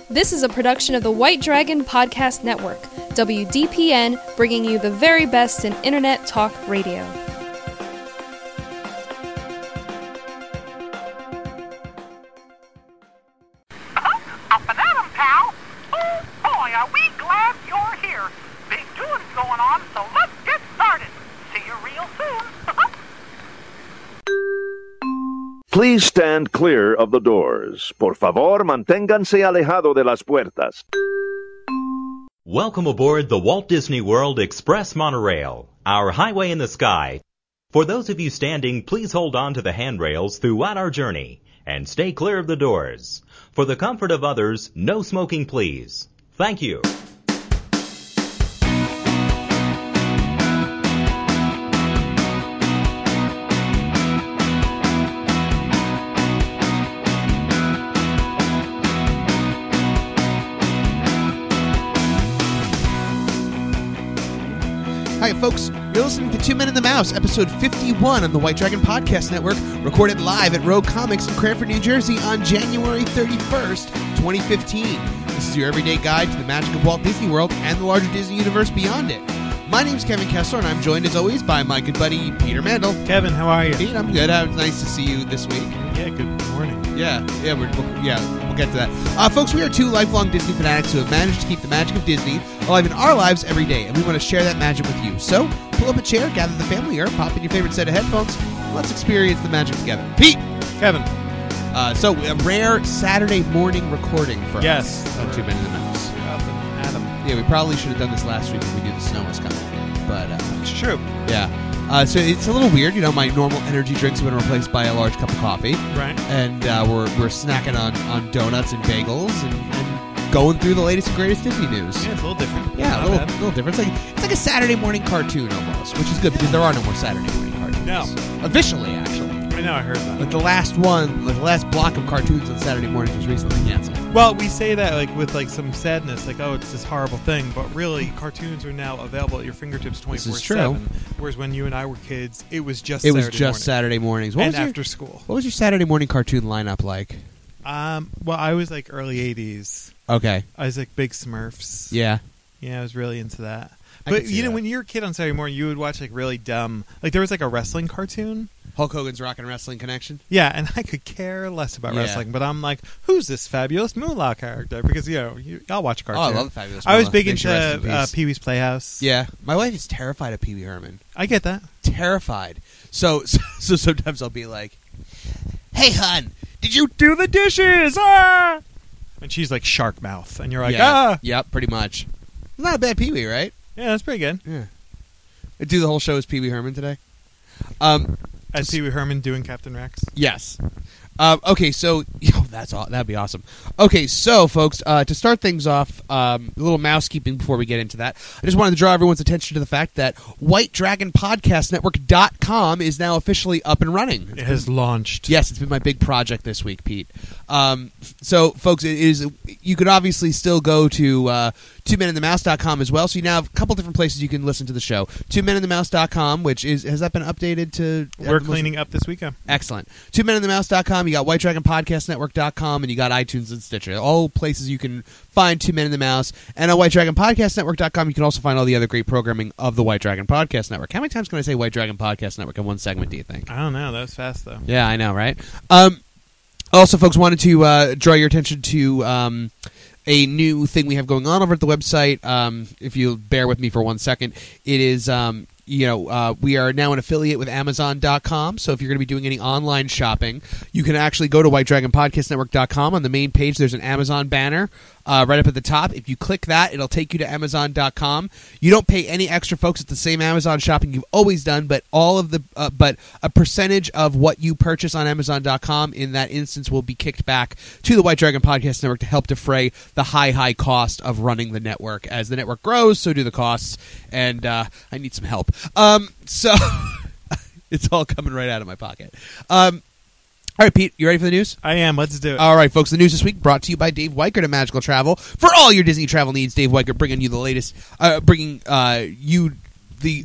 This is a production of the White Dragon Podcast Network, WDPN, bringing you the very best in Internet Talk Radio. Up and at 'em, pal. Oh, boy, are we glad you're here. Big doings going on, so let's get started. See you real soon. Please stand clear of the doors. Por favor, manténganse alejado de las puertas. Welcome aboard the Walt Disney World Express Monorail, our highway in the sky. For those of you standing, please hold on to the handrails throughout our journey and stay clear of the doors. For the comfort of others, no smoking, please. Thank you. Hi, folks. You're listening to Two Men and the Mouse, episode 51 on the White Dragon Podcast Network, recorded live at Rogue Comics in Cranford, New Jersey on January 31st, 2015. This is your everyday guide to the magic of Walt Disney World and the larger Disney universe beyond it. My name's Kevin Kessler, and I'm joined, as always, by my good buddy, Peter Mandel. Kevin, how are you? Pete, I'm good. It's nice to see you this week. Yeah, good morning. We'll get to that. Folks, we are two lifelong Disney fanatics who have managed to keep the magic of Disney alive in our lives every day, and we want to share that magic with you. So, pull up a chair, gather the family, or pop in your favorite set of headphones, and let's experience the magic together. Pete! Kevin. So, a rare Saturday morning recording for Yes. us on Two Men and the Mouse. Up and Adam. Yeah, we probably should have done this last week when we knew the snow was coming. But, It's true. yeah. So it's a little weird, my normal energy drinks have been replaced by a large cup of coffee. Right. And we're snacking on donuts and bagels and going through the latest and greatest Disney news. Yeah, it's a little different. Yeah, Not a bad. little different. It's like a Saturday morning cartoon almost, which is good because there are no more Saturday morning cartoons. No. Officially, actually. I know, I heard that. Like the last block of cartoons on Saturday mornings was recently canceled. Well, we say that with some sadness, oh, it's this horrible thing, but really, cartoons are now available at your fingertips 24/7. This is true. Whereas when you and I were kids, it was just Saturday mornings. and after school. What was your Saturday morning cartoon lineup like? Well, I was early 80s. Okay. I was big Smurfs. Yeah. Yeah, I was really into that. I But could see that. when you were a kid on Saturday morning, you would watch really dumb. There was a wrestling cartoon. Hulk Hogan's Rock and Wrestling Connection. Yeah, and I could care less about Yeah. wrestling, but I'm who's this fabulous Moolah character? Because I'll watch a cartoon. Oh, I love the Fabulous I was Moolah. big May she rest in into peace. Pee-wee's Playhouse. Yeah, my wife is terrified of Pee Wee Herman. I get that. Terrified. So sometimes I'll be like, "Hey, hon, did you do the dishes?" Ah! And she's like shark mouth, and you're Yep, pretty much. Not a bad Pee Wee, right? yeah, that's pretty good. Yeah. I do the whole show as Pee Wee Herman today. As Pee-wee Herman doing Captain Rex. Yes. Okay, so that'd be awesome. Okay, so folks, to start things off, a little mousekeeping before we get into that. I just wanted to draw everyone's attention to the fact that WhiteDragonPodcastNetwork.com is now officially up and running. It has launched. Yes, it's been my big project this week, Pete. So, folks, you could obviously still go to TwoMenInTheMouse.com as well. So you now have a couple different places you can listen to the show. TwoMenInTheMouse.com, which has that been updated to? We're cleaning up this weekend. Excellent. TwoMenInTheMouse.com. You got WhiteDragonPodcastNetwork.com, and you got iTunes and Stitcher. All places you can find Two Men in the Mouse. And on WhiteDragonPodcastNetwork.com, you can also find all the other great programming of the White Dragon Podcast Network. How many times can I say White Dragon Podcast Network in one segment, do you think? I don't know. That was fast, though. Yeah, I know, right? Also, folks, wanted to draw your attention to a new thing we have going on over at the website. If you'll bear with me for 1 second, it is... we are now an affiliate with Amazon.com, so if you're going to be doing any online shopping, you can actually go to WhiteDragonPodcastNetwork.com. On the main page, there's an Amazon banner right up at the top. If you click that, it'll take you to Amazon.com. You don't pay any extra, folks. It's the same Amazon shopping you've always done, but but a percentage of what you purchase on Amazon.com in that instance will be kicked back to the White Dragon Podcast Network to help defray the high cost of running the network. As the network grows, so do the costs, and I need some help. So it's all coming right out of my pocket. All right, Pete, you ready for the news? I am. Let's do it. All right, folks, the news this week brought to you by Dave Weichert of Magical Travel. For all your Disney travel needs, Dave Weichert bringing you the latest, bringing you the...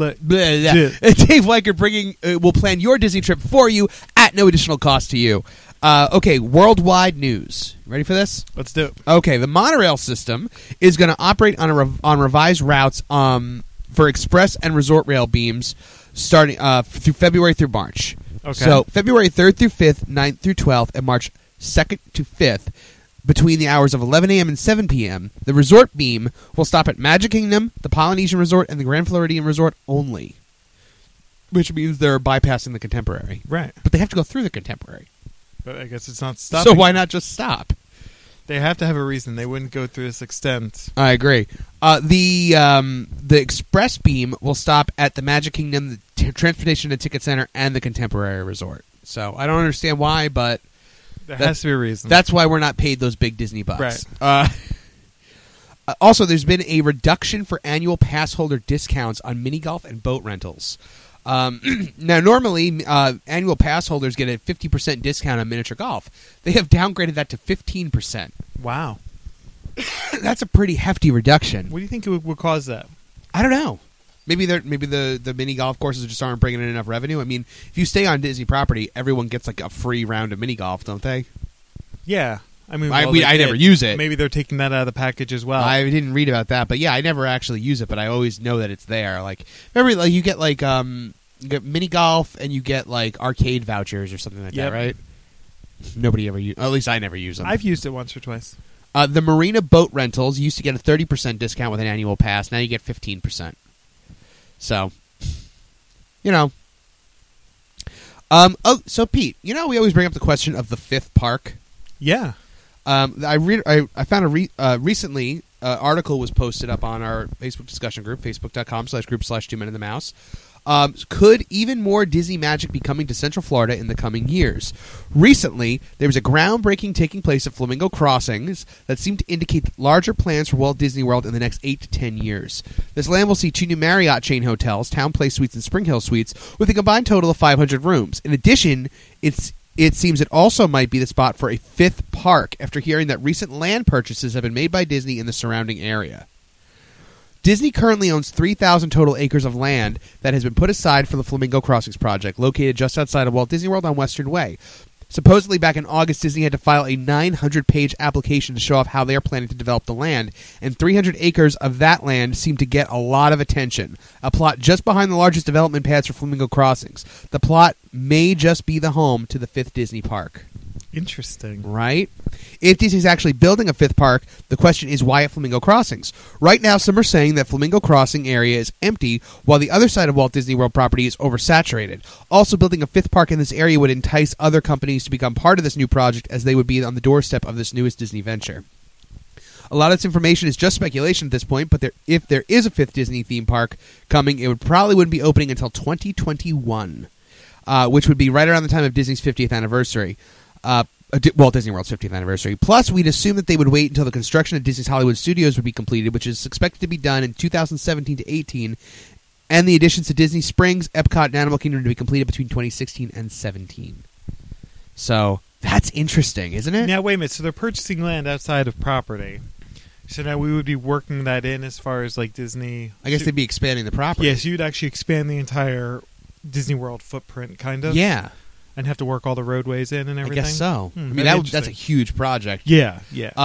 Dave Weichert will plan your Disney trip for you at no additional cost to you. Okay, worldwide news. Ready for this? Let's do it. Okay, the monorail system is going to operate on revised routes for express and resort rail beams starting through February through March. Okay. So February 3rd through 5th, 9th through 12th, and March 2nd to 5th, between the hours of 11 a.m. and 7 p.m., the resort beam will stop at Magic Kingdom, the Polynesian Resort, and the Grand Floridian Resort only. Which means they're bypassing the Contemporary. Right. But they have to go through the Contemporary. But I guess it's not stopping. So why not just stop? They have to have a reason. They wouldn't go through this extent. I agree. The express beam will stop at the Magic Kingdom, the Transportation and Ticket Center, and the Contemporary Resort. So I don't understand why, but There has to be a reason. that's why we're not paid those big Disney bucks. Right. Also, there's been a reduction for annual pass holder discounts on mini golf and boat rentals. Now, normally, annual pass holders get a 50% discount on miniature golf. They have downgraded that to 15%. Wow. That's a pretty hefty reduction. What do you think would cause that? I don't know. Maybe the mini golf courses just aren't bringing in enough revenue. I mean, if you stay on Disney property, everyone gets like a free round of mini golf, don't they? Yeah. I mean, I never use it. Maybe they're taking that out of the package as well. I didn't read about that, but yeah, I never actually use it, but I always know that it's there. Like, remember, like you get like you get mini golf and you get like arcade vouchers or something like that, right? Nobody ever use. At least I never use them. I've used it once or twice. The marina boat rentals used to get a 30% discount with an annual pass. Now you get 15%. So, you know. So Pete, you know we always bring up the question of the fifth park. Yeah. I found recently article was posted up on our Facebook discussion group, facebook.com/group/2menandthemouse. Could even more Disney magic be coming to Central Florida in the coming years? Recently, there was a groundbreaking taking place at Flamingo Crossings that seemed to indicate larger plans for Walt Disney World in the next 8 to 10 years. This land will see 2 new Marriott chain hotels, Town Place Suites and Spring Hill Suites, with a combined total of 500 rooms. In addition, it seems it also might be the spot for a 5th park after hearing that recent land purchases have been made by Disney in the surrounding area. Disney currently owns 3,000 total acres of land that has been put aside for the Flamingo Crossings project, located just outside of Walt Disney World on Western Way. Supposedly, back in August, Disney had to file a 900-page application to show off how they are planning to develop the land, and 300 acres of that land seem to get a lot of attention. A plot just behind the largest development pads for Flamingo Crossings. The plot may just be the home to the 5th Disney park. Interesting. Right? If Disney's actually building a 5th park, the question is why at Flamingo Crossings? Right now, some are saying that Flamingo Crossing area is empty, while the other side of Walt Disney World property is oversaturated. Also, building a 5th park in this area would entice other companies to become part of this new project, as they would be on the doorstep of this newest Disney venture. A lot of this information is just speculation at this point, but if there is a 5th Disney theme park coming, it wouldn't be opening until 2021, which would be right around the time of Disney's 50th anniversary. Walt Disney World's 50th anniversary. Plus, we'd assume that they would wait until the construction of Disney's Hollywood Studios would be completed, which is expected to be done in 2017 to 18, and the additions to Disney Springs, Epcot, and Animal Kingdom to be completed between 2016 and 17. So, that's interesting, isn't it? Now, wait a minute. So they're purchasing land outside of property. So now we would be working that in as far as like Disney. I guess they'd be expanding the property. Yes, you'd actually expand the entire Disney World footprint, kind of. Yeah. And have to work all the roadways in and everything? I guess so. I mean, that's that's a huge project. Yeah.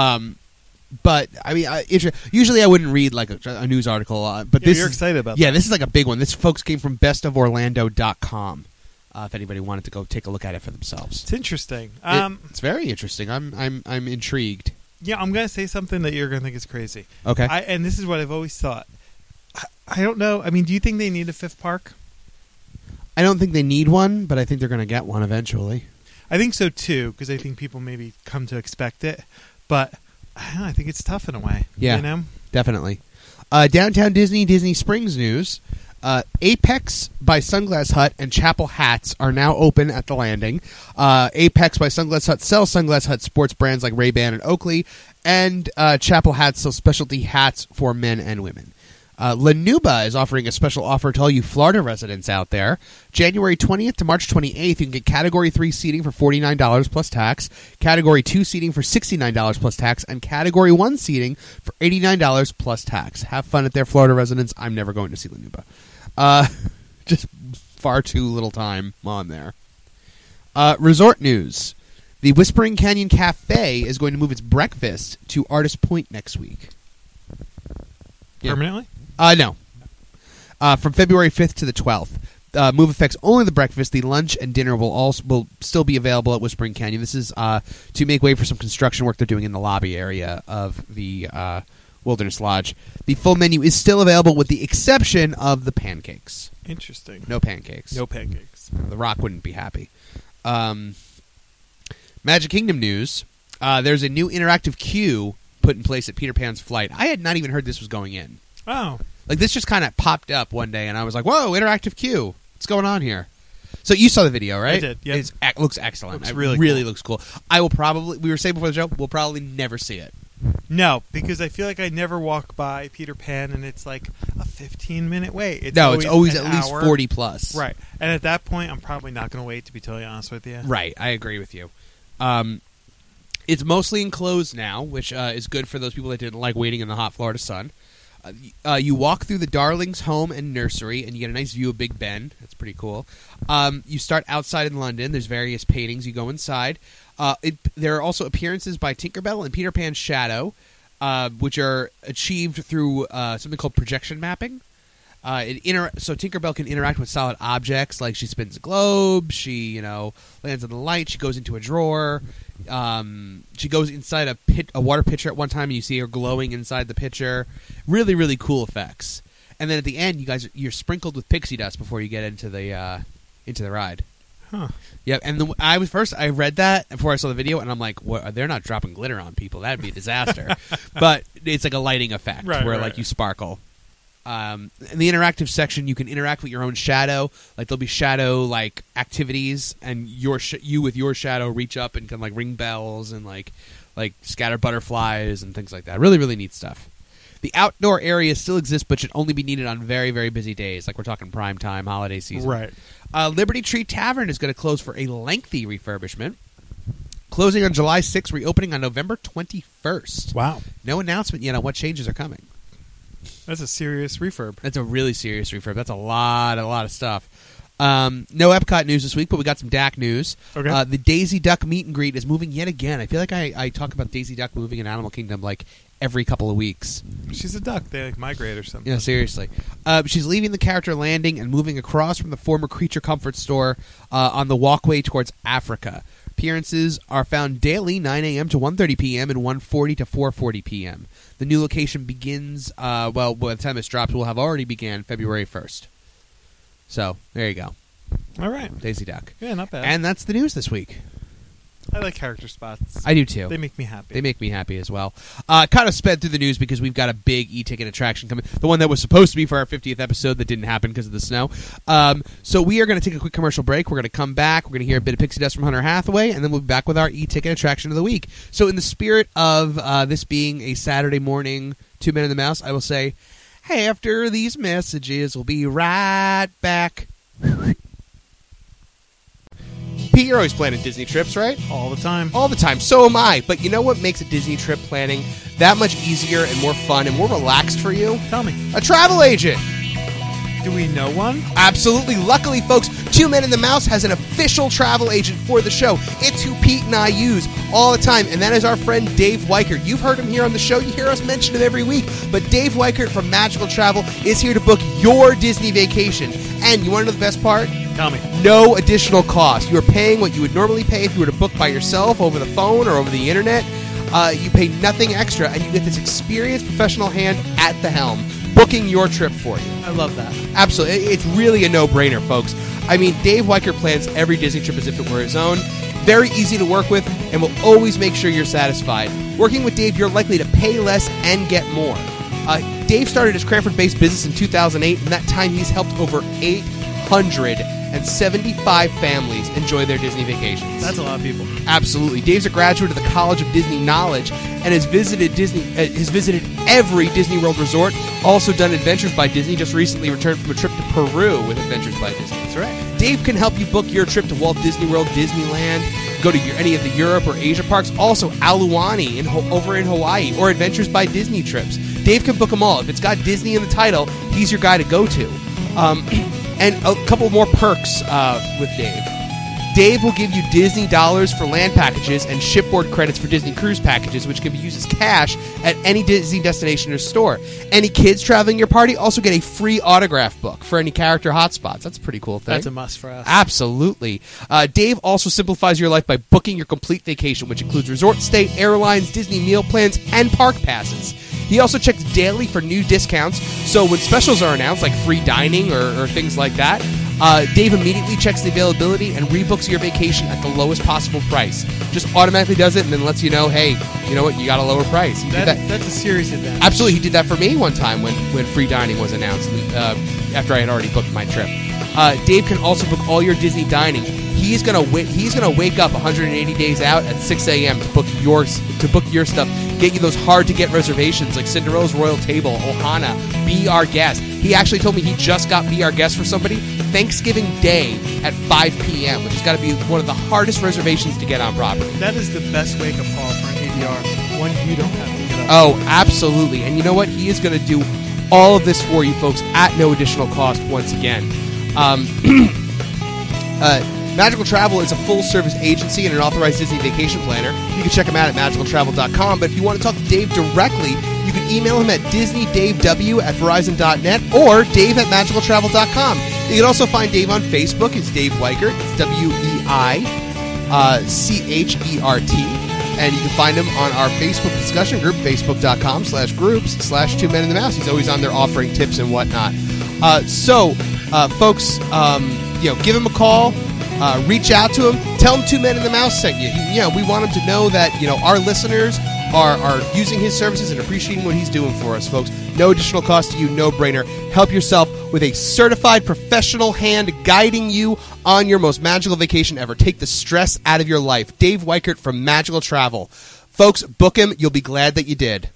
But, I mean, usually I wouldn't read like a news article, but you're excited about that. Yeah, this is like a big one. This, folks, came from bestoforlando.com, if anybody wanted to go take a look at it for themselves. It's interesting. It's very interesting. I'm intrigued. Yeah, I'm going to say something that you're going to think is crazy. Okay. And this is what I've always thought. I don't know. I mean, do you think they need a 5th park? I don't think they need one, but I think they're going to get one eventually. I think so, too, because I think people maybe come to expect it. But I don't know, I think it's tough in a way. Yeah, you know? Definitely. Downtown Disney Springs news. Apex by Sunglass Hut and Chapel hats are now open at the landing. Apex by Sunglass Hut sells Sunglass Hut sports brands like Ray-Ban and Oakley, and Chapel hats sells specialty hats for men and women. Lanuba is offering a special offer to all you Florida residents out there. January 20th to March 28th, you can get Category 3 seating for $49 plus tax, Category 2 seating for $69 plus tax, and Category 1 seating for $89 plus tax. Have fun at their Florida residents. I'm never going to see Lanuba. Just far too little time on there. Resort news. The Whispering Canyon Cafe is going to move its breakfast to Artist Point next week. Yeah. Permanently? No. From February 5th to the 12th. Move affects only the breakfast. The lunch and dinner will still be available at Whispering Canyon. This is to make way for some construction work they're doing in the lobby area of the Wilderness Lodge. The full menu is still available with the exception of the pancakes. Interesting. No pancakes. No pancakes. The Rock wouldn't be happy. Magic Kingdom news. There's a new interactive queue put in place at Peter Pan's Flight. I had not even heard this was going in. Oh. Like, this just kind of popped up one day, and I was like, whoa, interactive queue. What's going on here? So you saw the video, right? I did, yeah. It looks excellent. Looks it really cool. looks cool. I will probably, we were saying before the show, we'll probably never see it. No, because I feel like I never walk by Peter Pan and it's like a 15-minute wait. It's always an at least hour. 40 plus. Right. And at that point, I'm probably not going to wait, to be totally honest with you. Right. I agree with you. It's mostly enclosed now, which is good for those people that didn't like waiting in the hot Florida sun. You walk through the Darlings home and nursery, and you get a nice view of Big Ben. That's pretty cool. You start outside in London. There's various paintings. You go inside. There are also appearances by Tinkerbell and Peter Pan's shadow, which are achieved through something called projection mapping. So Tinkerbell can interact with solid objects, like she spins a globe, she lands on the light, she goes into a drawer, she goes inside a water pitcher at one time, and you see her glowing inside the pitcher. Really, really cool effects. And then at the end, you're sprinkled with pixie dust before you get into the ride. Huh. Yep. And I read that before I saw the video, and I'm like, what, they're not dropping glitter on people. That'd be a disaster. But it's like a lighting effect where like you sparkle. In the interactive section, you can interact with your own shadow. Like, there'll be shadow like activities, and you with your shadow reach up and can like ring bells and like scatter butterflies and things like that. Really, really neat stuff. The outdoor area still exists, but should only be needed on very, very busy days. Like, we're talking prime time, holiday season. Right. Liberty Tree Tavern is going to close for a lengthy refurbishment. Closing on July 6th, reopening on November 21st. Wow. No announcement yet on what changes are coming. That's a serious refurb. That's a really serious refurb. That's a lot of stuff. No Epcot news this week, but we got some DAC news. Okay. The Daisy Duck meet and greet is moving yet again. I feel like I talk about Daisy Duck moving in Animal Kingdom like every couple of weeks. She's a duck. They like migrate or something. Yeah, seriously. She's leaving the character landing and moving across from the former Creature Comfort store on the walkway towards Africa. Appearances are found daily, 9 a.m. to 1:30 p.m. and 1:40 to 4:40 p.m. The new location begins, by the time this drops, will have already began February 1st. So, there you go. All right. Daisy Duck. Yeah, not bad. And that's the news this week. I like character spots. I do, too. They make me happy. They make me happy as well. Kind of sped through the news because we've got a big e-ticket attraction coming. The one that was supposed to be for our 50th episode that didn't happen because of the snow. So we are going to take a quick commercial break. We're going to come back. We're going to hear a bit of Pixie Dust from Hunter Hathaway, and then we'll be back with our e-ticket attraction of the week. So in the spirit of this being a Saturday morning 2 Men and the Mouse, I will say, hey, after these messages, we'll be right back. Pete, you're always planning Disney trips, right? All the time. All the time. So am I. But you know what makes a Disney trip planning that much easier and more fun and more relaxed for you? Tell me. A travel agent. Do we know one? Absolutely. Luckily, folks, 2 Men and the Mouse has an official travel agent for the show. It's who Pete and I use all the time, and that is our friend Dave Weichert. You've heard him here on the show. You hear us mention him every week. But Dave Weichert from Magical Travel is here to book your Disney vacation. And you want to know the best part? Tell me. No additional cost. You are paying what you would normally pay if you were to book by yourself over the phone or over the internet. You pay nothing extra, and you get this experienced professional hand at the helm, booking your trip for you. I love that. Absolutely. It's really a no-brainer, folks. I mean, Dave Weichert plans every Disney trip as if it were his own. Very easy to work with, and will always make sure you're satisfied. Working with Dave, you're likely to pay less and get more. Dave started his Cranford-based business in 2008, and that time he's helped over 875 families enjoy their Disney vacations. That's a lot of people. Absolutely. Dave's a graduate of the College of Disney Knowledge and has visited every Disney World resort. Also done Adventures by Disney. Just recently returned from a trip to Peru with Adventures by Disney. That's right. Dave can help you book your trip to Walt Disney World, Disneyland, go to any of the Europe or Asia parks. Also, Aluani over in Hawaii, or Adventures by Disney trips. Dave can book them all. If it's got Disney in the title, he's your guy to go to. And a couple more perks with Dave. Dave will give you Disney dollars for land packages and shipboard credits for Disney cruise packages, which can be used as cash at any Disney destination or store. Any kids traveling your party also get a free autograph book for any character hotspots. That's a pretty cool thing. That's a must for us. Absolutely. Dave also simplifies your life by booking your complete vacation, which includes resort stay, airlines, Disney meal plans, and park passes. He also checks daily for new discounts, so when specials are announced, like free dining or things like that, Dave immediately checks the availability and rebooks your vacation at the lowest possible price. Just automatically does it and then lets you know, hey, you know what, you got a lower price. That's a serious advantage. Absolutely. He did that for me one time when free dining was announced after I had already booked my trip. Dave can also book all your Disney dining. He's gonna wake up 180 days out at 6 a.m. to book your stuff. Get you those hard to get reservations like Cinderella's Royal Table, Ohana, Be Our Guest. He actually told me he just got Be Our Guest for somebody Thanksgiving Day at 5 p.m., which has got to be one of the hardest reservations to get on property. That is the best wake-up call for an ADR, one you don't have to get up. Oh, absolutely. And you know what? He is going to do all of this for you folks at no additional cost once again. Magical Travel is a full-service agency and an authorized Disney vacation planner. You can check him out at magicaltravel.com, but if you want to talk to Dave directly, you can email him at disneydavew@verizon.net or dave@magicaltravel.com. You can also find Dave on Facebook. It's Dave Weichert. It's WEICHERT. And you can find him on our Facebook discussion group, facebook.com/groups/Two Men in the Mouse. He's always on there offering tips and whatnot. Folks, give him a call. Reach out to him. Tell him Two Men in the Mouse sent you. We want him to know that our listeners are using his services and appreciating what he's doing for us, folks. No additional cost to you, no brainer. Help yourself with a certified professional hand guiding you on your most magical vacation ever. Take the stress out of your life. Dave Weichert from Magical Travel. Folks, book him. You'll be glad that you did.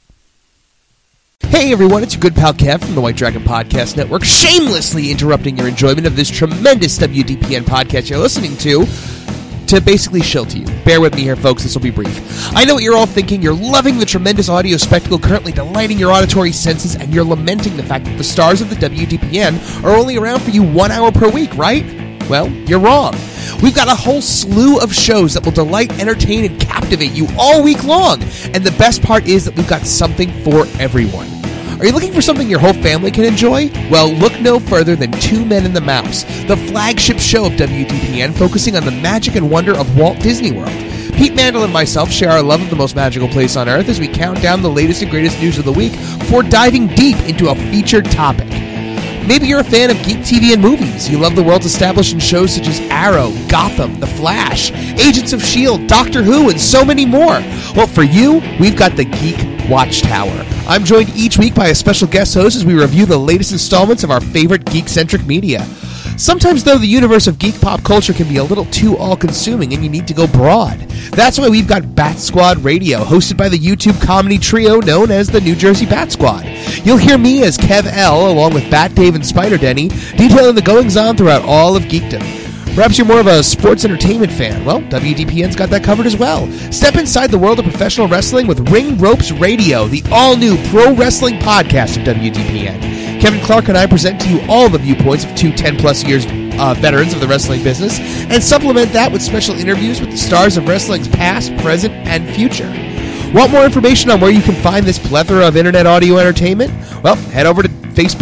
Hey everyone, it's your good pal Kev from the White Dragon Podcast Network, shamelessly interrupting your enjoyment of this tremendous WDPN podcast you're listening to basically shill to you. Bear with me here, folks, this will be brief. I know what you're all thinking. You're loving the tremendous audio spectacle currently delighting your auditory senses, and you're lamenting the fact that the stars of the WDPN are only around for you 1 hour per week, right? Well, you're wrong. We've got a whole slew of shows that will delight, entertain, and captivate you all week long. And the best part is that we've got something for everyone. Are you looking for something your whole family can enjoy? Well, look no further than Two Men in the Mouse, the flagship show of WDPN focusing on the magic and wonder of Walt Disney World. Pete Mandel and myself share our love of the most magical place on Earth as we count down the latest and greatest news of the week before diving deep into a featured topic. Maybe you're a fan of geek TV and movies. You love the worlds established in shows such as Arrow, Gotham, The Flash, Agents of S.H.I.E.L.D., Doctor Who, and so many more. Well, for you, we've got the Geek Watchtower. I'm joined each week by a special guest host as we review the latest installments of our favorite geek-centric media. Sometimes, though, the universe of geek pop culture can be a little too all-consuming and you need to go broad. That's why we've got Bat Squad Radio, hosted by the YouTube comedy trio known as the New Jersey Bat Squad. You'll hear me as Kev L, along with Bat Dave and Spider Denny, detailing the goings-on throughout all of geekdom. Perhaps you're more of a sports entertainment fan. Well, WDPN's got that covered as well. Step inside the world of professional wrestling with Ring Ropes Radio, the all-new pro wrestling podcast of WDPN. Kevin Clark and I present to you all the viewpoints of two 10-plus years veterans of the wrestling business, and supplement that with special interviews with the stars of wrestling's past, present, and future. Want more information on where you can find this plethora of internet audio entertainment? Well, head over to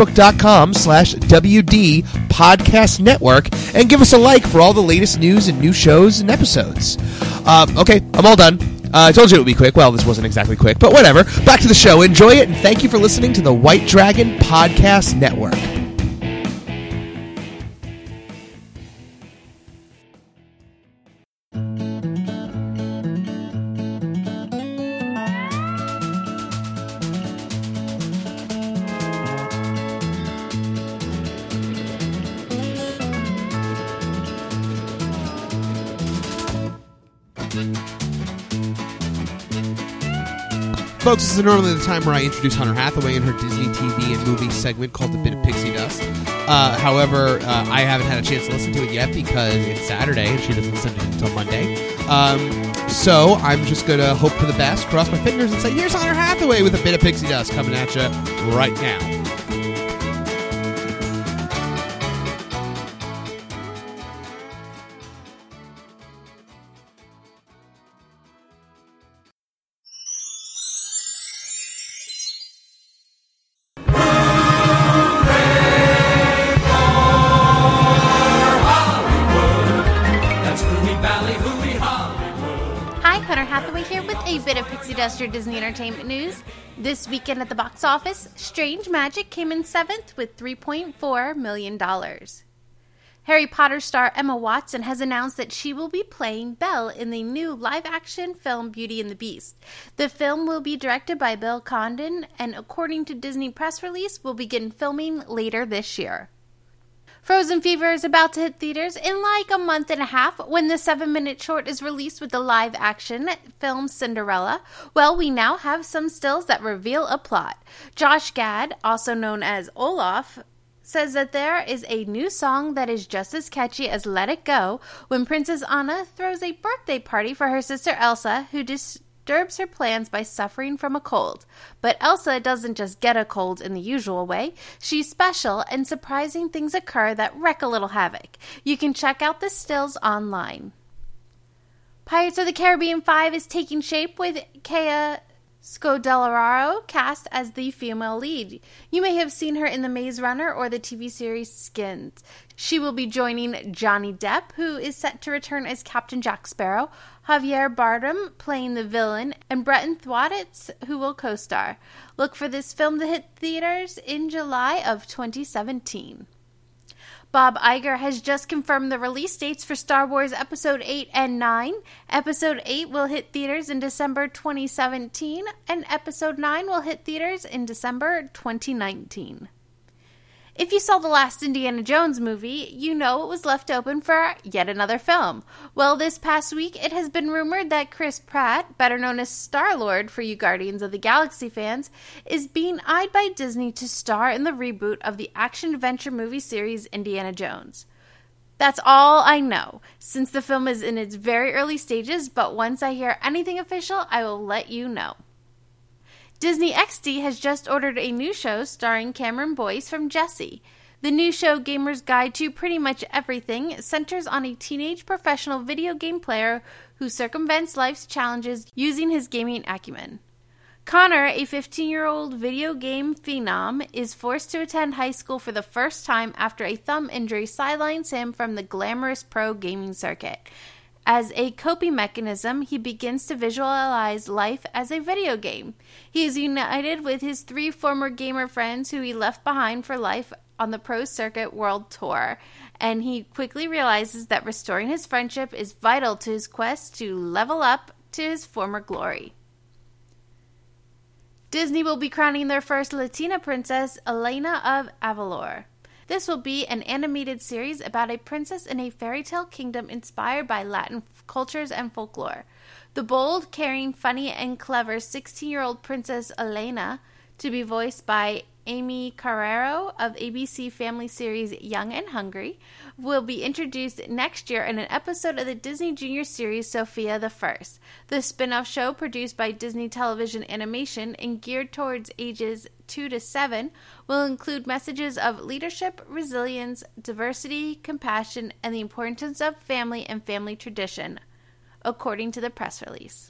facebook.com/WD Podcast Network and give us a like for all the latest news and new shows and episodes. Okay, I'm all done. I told you it would be quick. Well, this wasn't exactly quick, but whatever. Back to the show. Enjoy it, and thank you for listening to the White Dragon Podcast Network. Folks, this is normally the time where I introduce Hunter Hathaway in her Disney TV and movie segment called The Bit of Pixie Dust. However, I haven't had a chance to listen to it yet because it's Saturday and she doesn't send it until Monday. So I'm just going to hope for the best, cross my fingers, and say, here's Hunter Hathaway with A Bit of Pixie Dust coming at you right now. just your Disney Entertainment news. This weekend at the box office, Strange Magic came in 7th with $3.4 million. Harry Potter star Emma Watson has announced that she will be playing Belle in the new live-action film Beauty and the Beast. The film will be directed by Bill Condon and, according to Disney press release, will begin filming later this year. Frozen Fever is about to hit theaters in like a month and a half when the 7-minute short is released with the live-action film Cinderella. Well, we now have some stills that reveal a plot. Josh Gad, also known as Olaf, says that there is a new song that is just as catchy as Let It Go when Princess Anna throws a birthday party for her sister Elsa, who disturbs her plans by suffering from a cold. But Elsa doesn't just get a cold in the usual way. She's special, and surprising things occur that wreak a little havoc. You can check out the stills online. Pirates of the Caribbean 5 is taking shape with Kea Scodelario cast as the female lead. You may have seen her in The Maze Runner or the TV series Skins. She will be joining Johnny Depp, who is set to return as Captain Jack Sparrow, Javier Bardem playing the villain, and Brenton Thwaites, who will co-star. Look for this film to hit theaters in July of 2017. Bob Iger has just confirmed the release dates for Star Wars Episode 8 and 9. Episode 8 will hit theaters in December 2017, and Episode 9 will hit theaters in December 2019. If you saw the last Indiana Jones movie, you know it was left open for yet another film. Well, this past week, it has been rumored that Chris Pratt, better known as Star-Lord for you Guardians of the Galaxy fans, is being eyed by Disney to star in the reboot of the action-adventure movie series Indiana Jones. That's all I know, since the film is in its very early stages, but once I hear anything official, I will let you know. Disney XD has just ordered a new show starring Cameron Boyce from Jessie. The new show, Gamer's Guide to Pretty Much Everything, centers on a teenage professional video game player who circumvents life's challenges using his gaming acumen. Connor, a 15-year-old video game phenom, is forced to attend high school for the first time after a thumb injury sidelines him from the glamorous pro gaming circuit. As a coping mechanism, he begins to visualize life as a video game. He is united with his 3 former gamer friends who he left behind for life on the Pro Circuit World Tour, and he quickly realizes that restoring his friendship is vital to his quest to level up to his former glory. Disney will be crowning their first Latina princess, Elena of Avalor. This will be an animated series about a princess in a fairy tale kingdom inspired by Latin cultures and folklore. The bold, caring, funny, and clever 16-year-old Princess Elena, to be voiced by Amy Carrero of ABC family series Young and Hungry, will be introduced next year in an episode of the Disney Junior series Sophia the First. The spin-off show, produced by Disney Television Animation and geared towards ages 2 to 7, will include messages of leadership, resilience, diversity, compassion, and the importance of family and family tradition, according to the press release.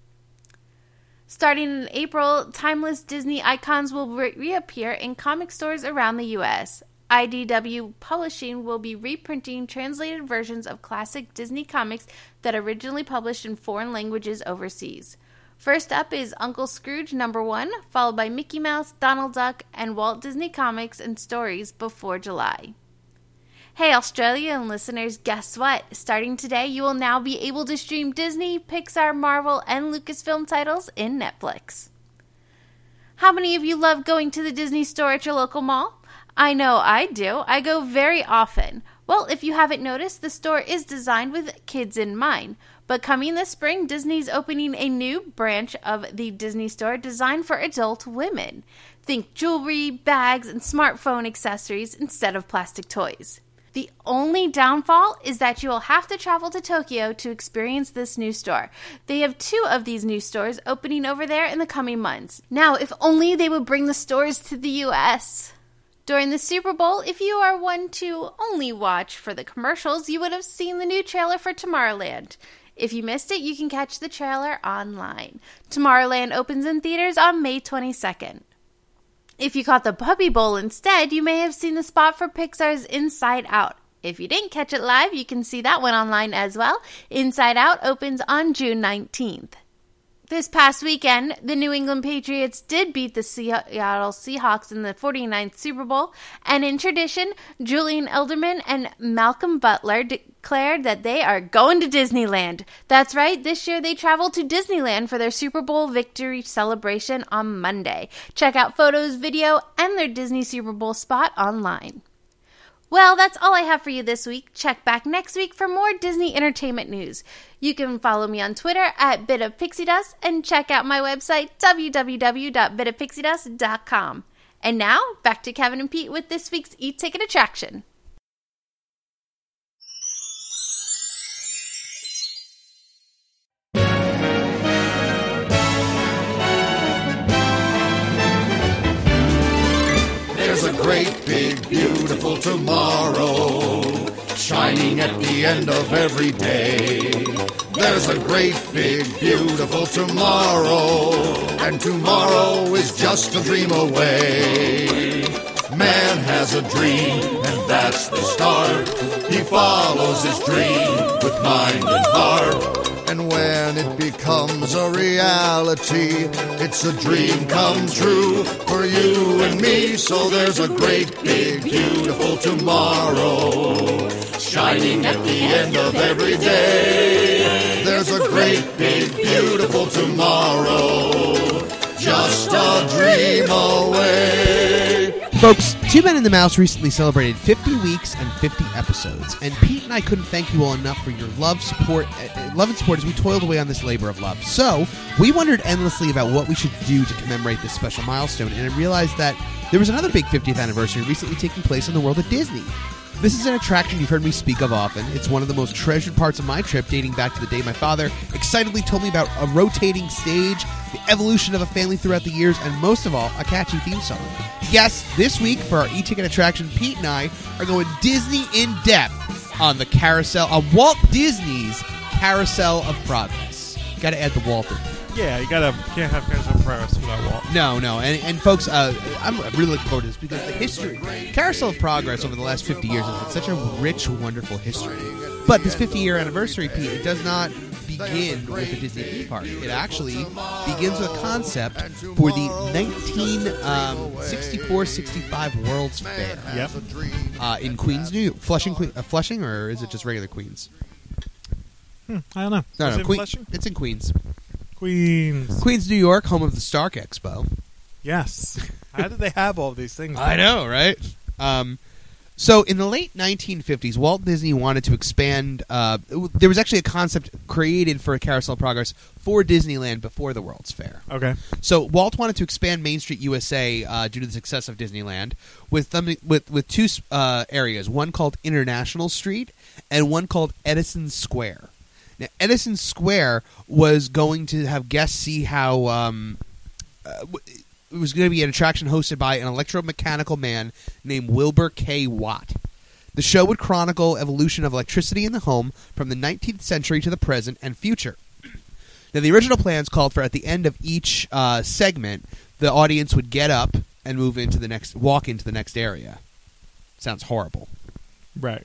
Starting in April, timeless Disney icons will reappear in comic stores around the U.S. IDW Publishing will be reprinting translated versions of classic Disney comics that originally published in foreign languages overseas. First up is Uncle Scrooge #1, followed by Mickey Mouse, Donald Duck, and Walt Disney Comics and Stories before July. Hey Australian listeners, guess what? Starting today, you will now be able to stream Disney, Pixar, Marvel, and Lucasfilm titles in Netflix. How many of you love going to the Disney store at your local mall? I know I do. I go very often. Well, if you haven't noticed, the store is designed with kids in mind. But coming this spring, Disney's opening a new branch of the Disney store designed for adult women. Think jewelry, bags, and smartphone accessories instead of plastic toys. The only downfall is that you will have to travel to Tokyo to experience this new store. They have 2 of these new stores opening over there in the coming months. Now, if only they would bring the stores to the U.S. During the Super Bowl, if you are one to only watch for the commercials, you would have seen the new trailer for Tomorrowland. If you missed it, you can catch the trailer online. Tomorrowland opens in theaters on May 22nd. If you caught the Puppy Bowl instead, you may have seen the spot for Pixar's Inside Out. If you didn't catch it live, you can see that one online as well. Inside Out opens on June 19th. This past weekend, the New England Patriots did beat the Seattle Seahawks in the 49th Super Bowl, and in tradition, Julian Edelman and Malcolm Butler declared that they are going to Disneyland. That's right, this year they traveled to Disneyland for their Super Bowl victory celebration on Monday. Check out photos, video, and their Disney Super Bowl spot online. Well, that's all I have for you this week. Check back next week for more Disney entertainment news. You can follow me on Twitter at BitOfPixieDust and check out my website, www.bitofpixiedust.com. And now, back to Kevin and Pete with this week's e-ticket attraction. There's a great, big, beautiful tomorrow, shining at the end of every day. There's a great, big, beautiful tomorrow, and tomorrow is just a dream away. Man has a dream, and that's the start. He follows his dream with mind and heart. And when it becomes a reality, it's a dream come true for you and me. So there's a great, big, beautiful tomorrow, shining at the end of every day. There's a great, big, beautiful tomorrow, just a dream away. Folks, Two Men and the Mouse recently celebrated 50 weeks and 50 episodes, and Pete and I couldn't thank you all enough for your love and support as we toiled away on this labor of love. So, we wondered endlessly about what we should do to commemorate this special milestone, and I realized that there was another big 50th anniversary recently taking place in the world of Disney. This is an attraction you've heard me speak of often. It's one of the most treasured parts of my trip, dating back to the day my father excitedly told me about a rotating stage, the evolution of a family throughout the years, and most of all, a catchy theme song. Yes, this week for our e-ticket attraction, Pete and I are going Disney in depth on the carousel, on Walt Disney's Carousel of Progress. You got to add the Walt in. Yeah, you can't have Carousel of Progress without Walt. No, and folks, I'm really looking forward to this because the history, Carousel of Progress over the last 50 years has had such a rich, wonderful history. But this 50-year anniversary, Pete, it does not begin with a Disney theme park. It actually begins with a concept for the 1964-65 World's Fair. Yep. In Queens, New York. Flushing, or is it just regular Queens? I don't know. No, Is it Flushing? It's in Queens. Queens, New York, home of the Stark Expo. Yes. How did they have all these things? I know, right? So in the late 1950s, Walt Disney wanted to expand. There was actually a concept created for a Carousel of Progress for Disneyland before the World's Fair. Okay. So Walt wanted to expand Main Street USA due to the success of Disneyland with two areas, one called International Street and one called Edison Square. Now, Edison Square was going to have guests see how it was going to be an attraction hosted by an electromechanical man named Wilbur K. Watt. The show would chronicle evolution of electricity in the home from the 19th century to the present and future. Now, the original plans called for at the end of each segment, the audience would get up and walk into the next area. Sounds horrible. Right.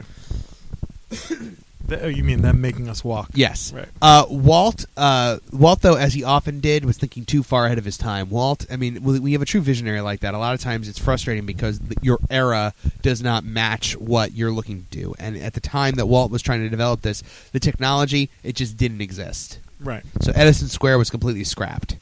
You mean them making us walk? Yes. Right. Walt, though, as he often did, was thinking too far ahead of his time. Walt, I mean, we have a true visionary like that. A lot of times it's frustrating because your era does not match what you're looking to do. And at the time that Walt was trying to develop this, the technology, it just didn't exist. Right. So Edison Square was completely scrapped.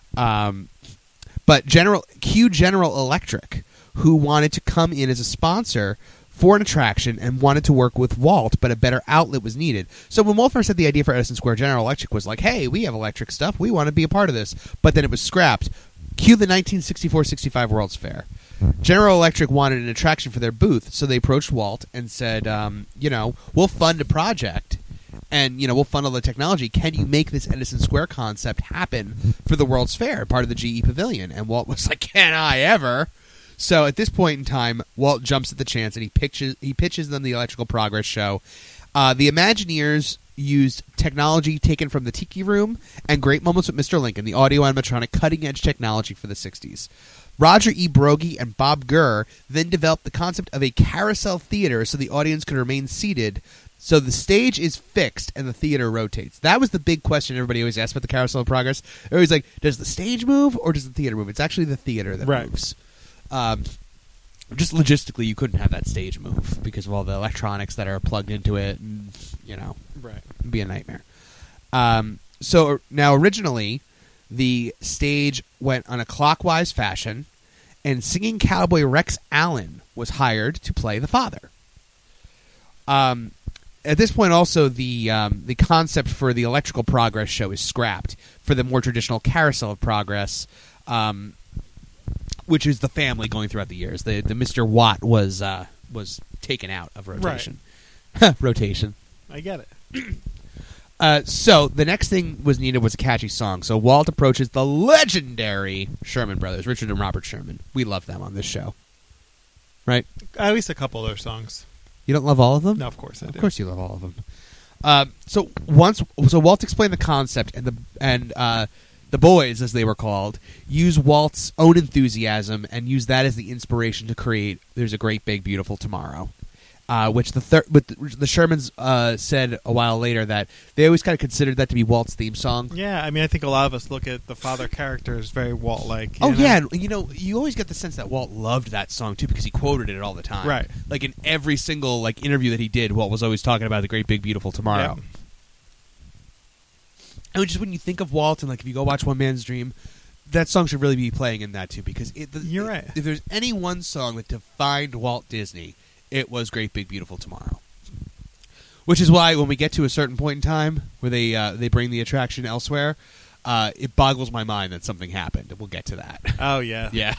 But General Electric, who wanted to come in as a sponsor for an attraction and wanted to work with Walt, but a better outlet was needed. So when Walt first had the idea for Edison Square, General Electric was like, hey, we have electric stuff. We want to be a part of this. But then it was scrapped. Cue the 1964-65 World's Fair. General Electric wanted an attraction for their booth, so they approached Walt and said, we'll fund a project and, we'll fund all the technology. Can you make this Edison Square concept happen for the World's Fair, part of the GE Pavilion? And Walt was like, can I ever? So at this point in time, Walt jumps at the chance and he pitches them the Electrical Progress show. The Imagineers used technology taken from the Tiki Room and Great Moments with Mr. Lincoln, the audio animatronic cutting-edge technology for the 60s. Roger E. Broggie and Bob Gurr then developed the concept of a carousel theater so the audience could remain seated So the stage is fixed and the theater rotates. That was the big question everybody always asked about the Carousel of Progress. They're always like, does the stage move or does the theater move? It's actually the theater that moves. Just logistically, you couldn't have that stage move because of all the electronics that are plugged into it, and, it'd be a nightmare. So now originally, the stage went on a clockwise fashion, and singing cowboy Rex Allen was hired to play the father. At this point, also, the concept for the Electrical Progress show is scrapped for the more traditional Carousel of Progress, which is the family going throughout the years. The Mr. Watt was taken out of rotation. Right. Rotation. I get it. So the next thing was needed was a catchy song. So Walt approaches the legendary Sherman Brothers, Richard and Robert Sherman. We love them on this show, right? At least a couple of their songs. You don't love all of them? No, of course I do. Of course you love all of them. So Walt explained the concept, and the boys, as they were called, use Walt's own enthusiasm and use that as the inspiration to create "There's a Great Big Beautiful Tomorrow," which the Shermans said a while later that they always kind of considered that to be Walt's theme song. Yeah, I mean, I think a lot of us look at the father character as very Walt-like. Yeah, and you always get the sense that Walt loved that song too because he quoted it all the time. Right, like in every single interview that he did, Walt was always talking about "The Great Big Beautiful Tomorrow." Yeah. And just when you think of Walt and if you go watch One Man's Dream, that song should really be playing in that too because you're right. If there's any one song that defined Walt Disney, it was "Great Big Beautiful Tomorrow." Which is why when we get to a certain point in time where they bring the attraction elsewhere, it boggles my mind that something happened. We'll get to that. Oh yeah, yeah.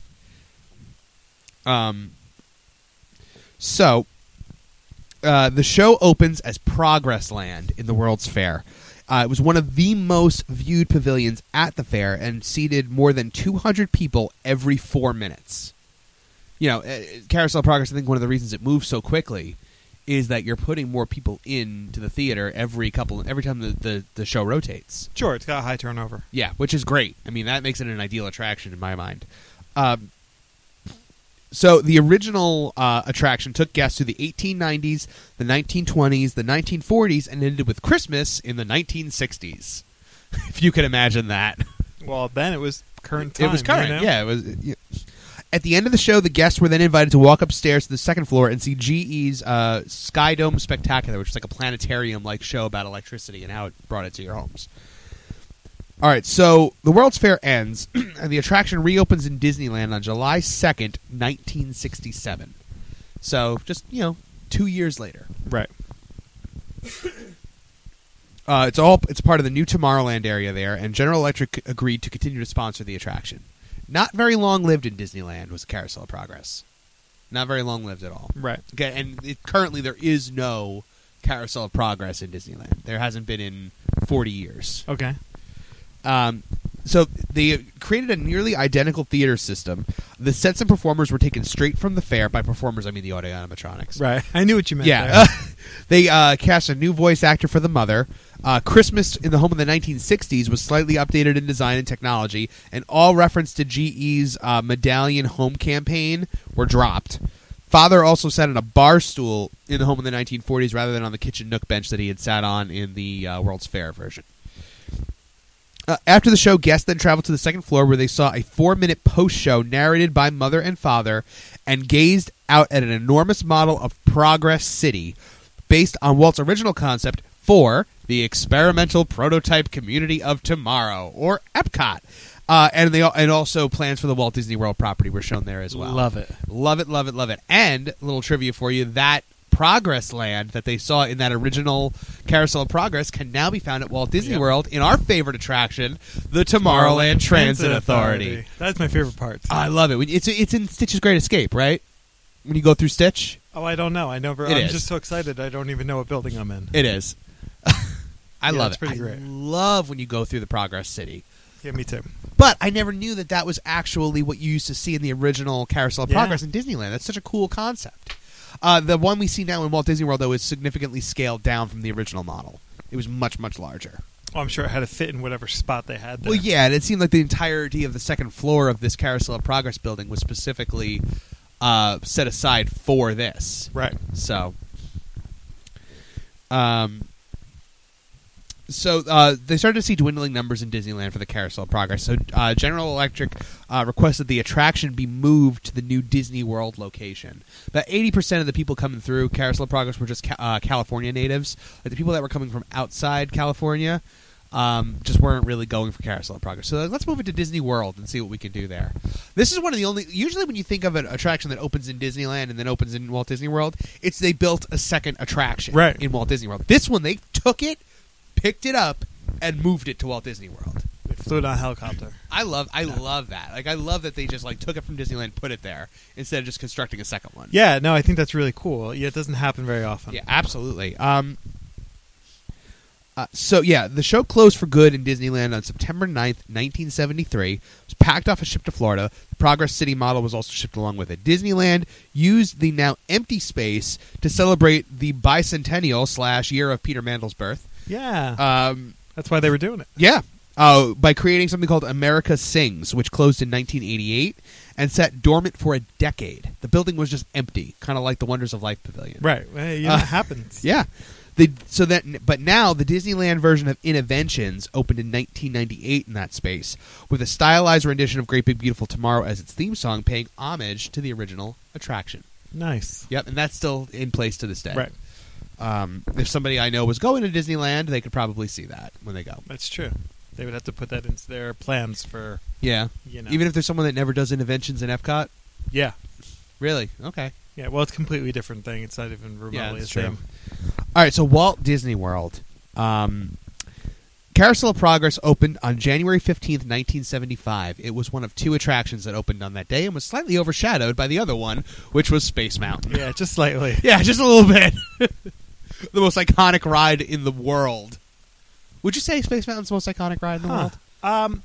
So the show opens as Progress Land in the World's Fair. It was one of the most viewed pavilions at the fair and seated more than 200 people every 4 minutes. Carousel of Progress, I think one of the reasons it moves so quickly is that you're putting more people into the theater every time the show rotates. Sure, it's got a high turnover. Yeah, which is great. I mean, that makes it an ideal attraction in my mind. So the original attraction took guests to the 1890s, the 1920s, the 1940s, and ended with Christmas in the 1960s. If you can imagine that. Well, then it was current time. It was current, yeah. It was. Yeah. At the end of the show, the guests were then invited to walk upstairs to the second floor and see GE's Sky Dome Spectacular, which is like a planetarium-like show about electricity and how it brought it to your homes. All right, so the World's Fair ends, and the attraction reopens in Disneyland on July 2nd, 1967. So, just, 2 years later. Right. It's part of the new Tomorrowland area there, and General Electric agreed to continue to sponsor the attraction. Not very long-lived in Disneyland was the Carousel of Progress. Not very long-lived at all. Right. Okay, and currently there is no Carousel of Progress in Disneyland. There hasn't been in 40 years. Okay. So they created a nearly identical theater system. The sets and performers were taken straight from the fair. By performers, I mean the audio animatronics. Right. I knew what you meant. Yeah. They cast a new voice actor for the mother. Christmas in the Home of the 1960s was slightly updated in design and technology, and all reference to GE's Medallion Home campaign were dropped. Father also sat on a bar stool in the Home of the 1940s rather than on the kitchen nook bench that he had sat on in the World's Fair version. After the show, guests then traveled to the second floor where they saw a 4-minute post-show narrated by Mother and Father and gazed out at an enormous model of Progress City based on Walt's original concept for the Experimental Prototype Community of Tomorrow, or EPCOT. And also plans for the Walt Disney World property were shown there as well. Love it. Love it, love it, love it. And, a little trivia for you, that Progress Land that they saw in that original Carousel of Progress can now be found at Walt Disney World in our favorite attraction, the Tomorrowland Transit Authority. That's my favorite part. I love it. It's in Stitch's Great Escape, right? When you go through Stitch? Oh, I don't know. I'm just so excited I don't even know what building I'm in. It is. I love it. Pretty great. I love when you go through the Progress City. Yeah, me too. But I never knew that was actually what you used to see in the original Carousel of Progress in Disneyland. That's such a cool concept. The one we see now in Walt Disney World, though, is significantly scaled down from the original model. It was much, much larger. Oh, I'm sure it had to fit in whatever spot they had there. Well, yeah, and it seemed like the entirety of the second floor of this Carousel of Progress building was specifically set aside for this. Right. So, So they started to see dwindling numbers in Disneyland for the Carousel of Progress. So General Electric requested the attraction be moved to the new Disney World location. About 80% of the people coming through Carousel of Progress were just California natives. Like the people that were coming from outside California just weren't really going for Carousel of Progress. So let's move it to Disney World and see what we can do there. This is one of the only... Usually when you think of an attraction that opens in Disneyland and then opens in Walt Disney World, it's they built a second attraction in Walt Disney World. This one, they took it, picked it up, and moved it to Walt Disney World. They flew it on a helicopter. I love that. Like I love that they just like took it from Disneyland, put it there instead of just constructing a second one. Yeah, no, I think that's really cool. Yeah, it doesn't happen very often. Yeah, absolutely. So the show closed for good in Disneyland on September 9th, 1973. It was packed off a ship to Florida. The Progress City model was also shipped along with it. Disneyland used the now empty space to celebrate the bicentennial / year of Peter Mandel's birth. Yeah. That's why they were doing it. Yeah. By creating something called America Sings, which closed in 1988 and sat dormant for a decade. The building was just empty, kind of like the Wonders of Life Pavilion. Right. Well, it happens. Yeah. But now the Disneyland version of Innoventions opened in 1998 in that space, with a stylized rendition of Great Big Beautiful Tomorrow as its theme song, paying homage to the original attraction. Nice. Yep, and that's still in place to this day. Right. If somebody I know was going to Disneyland, they could probably see that when they go. That's true. They would have to put that into their plans for... Yeah. Even if there's someone that never does Innoventions in Epcot? Yeah. Really? Okay. Yeah, well, it's a completely different thing. It's not even remotely the same. All right, so Walt Disney World. Carousel of Progress opened on January 15th, 1975. It was one of 2 attractions that opened on that day and was slightly overshadowed by the other one, which was Space Mountain. Yeah, just slightly. Yeah, just a little bit. The most iconic ride in the world. Would you say Space Mountain's the most iconic ride in the world?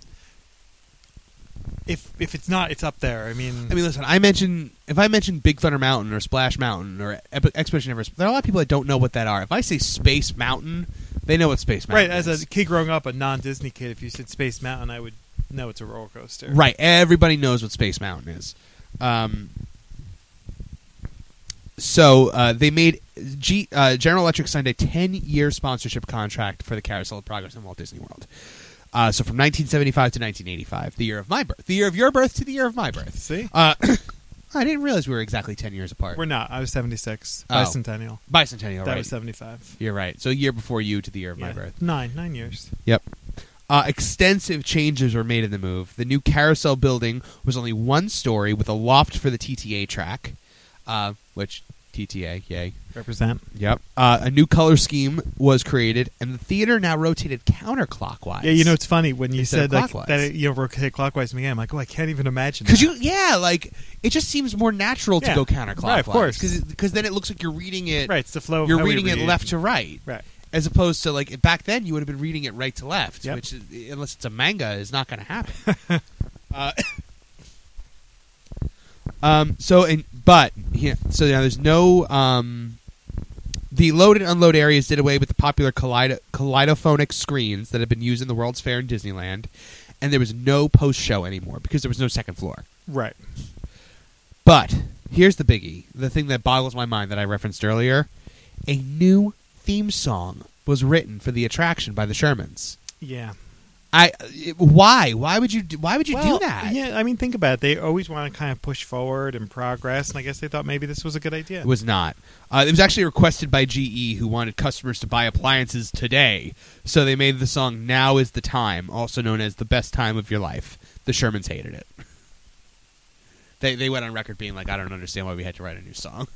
If it's not, it's up there. I mean, listen. If I mention Big Thunder Mountain or Splash Mountain or Expedition Everest, there are a lot of people that don't know what that are. If I say Space Mountain, they know what Space Mountain is. Right. As a kid growing up, a non-Disney kid, if you said Space Mountain, I would know it's a roller coaster. Right. Everybody knows what Space Mountain is. So they made General Electric signed a 10-year sponsorship contract for the Carousel of Progress in Walt Disney World. So from 1975 to 1985, the year of my birth. The year of your birth to the year of my birth. See? I didn't realize we were exactly 10 years apart. We're not. I was 76. Bicentennial. Bicentennial, right. That was 75. You're right. So a year before you to the year of my birth. 9 years. Yep. Extensive changes were made in the move. The new carousel building was only 1 story with a loft for the TTA track, which... TTA, yay. Represent. Yep. A new color scheme was created, and the theater now rotated counterclockwise. Yeah, it's funny when you said that rotated clockwise to me. I'm like, I can't even imagine. Because it just seems more natural to go counterclockwise. Right, of course. Because then it looks like you're reading it. Right, it's the flow. You're reading it left to right. Right. As opposed to back then, you would have been reading it right to left, yep. which unless it's a manga is not going to happen. So now there's no the load and unload areas did away with the popular kaleidophonic screens that had been used in the World's Fair in Disneyland, and there was no post show anymore because there was no second floor. Right. But here's the biggie, the thing that boggles my mind that I referenced earlier: a new theme song was written for the attraction by the Shermans. Yeah. Why would you do that? Yeah, think about it. They always want to kind of push forward and progress, and I guess they thought maybe this was a good idea. It was not. It was actually requested by GE, who wanted customers to buy appliances today, so they made the song "Now Is the Time," also known as "The Best Time of Your Life." The Shermans hated it. They went on record being like, "I don't understand why we had to write a new song."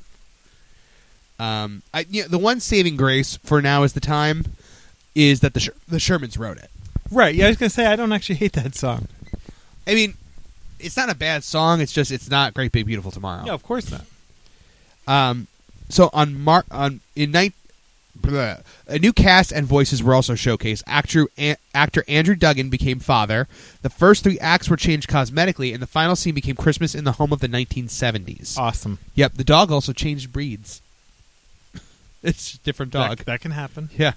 The one saving grace for "Now Is the Time" is that the Shermans wrote it. Right, yeah, I was going to say, I don't actually hate that song. It's not a bad song, it's not Great Big Beautiful Tomorrow. No, of course not. So a new cast and voices were also showcased. Actor Andrew Duggan became father. The first 3 acts were changed cosmetically, and the final scene became Christmas in the home of the 1970s. Awesome. Yep, the dog also changed breeds. It's a different dog. That can happen. Yeah.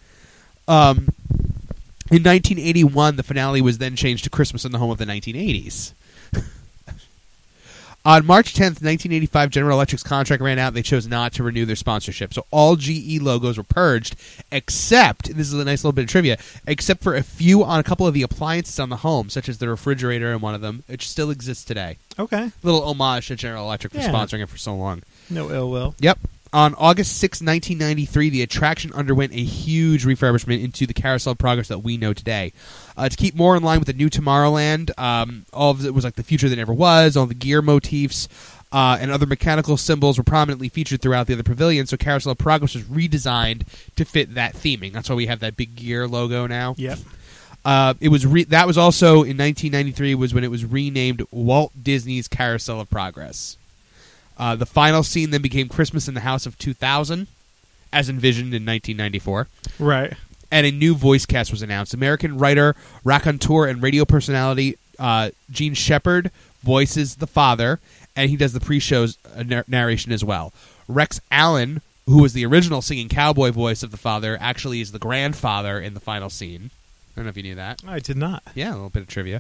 In 1981, the finale was then changed to Christmas in the home of the 1980s. On March 10th, 1985, General Electric's contract ran out. They chose not to renew their sponsorship. So all GE logos were purged, except, this is a nice little bit of trivia, except for a few on a couple of the appliances on the home, such as the refrigerator and one of them, which still exists today. Okay. Little homage to General Electric for sponsoring it for so long. No ill will. Yep. On August 6, 1993, the attraction underwent a huge refurbishment into the Carousel of Progress that we know today. To keep more in line with the new Tomorrowland, all of it was like the future that never was, all the gear motifs and other mechanical symbols were prominently featured throughout the other pavilions, so Carousel of Progress was redesigned to fit that theming. That's why we have that big gear logo now. Yep. It was that was also, in 1993, was when it was renamed Walt Disney's Carousel of Progress. The final scene then became Christmas in the House of 2000, as envisioned in 1994. Right. And a new voice cast was announced. American writer, raconteur, and radio personality Gene Shepard voices the father, and he does the pre-show's narration as well. Rex Allen, who was the original singing cowboy voice of the father, actually is the grandfather in the final scene. I don't know if you knew that. I did not. Yeah, a little bit of trivia.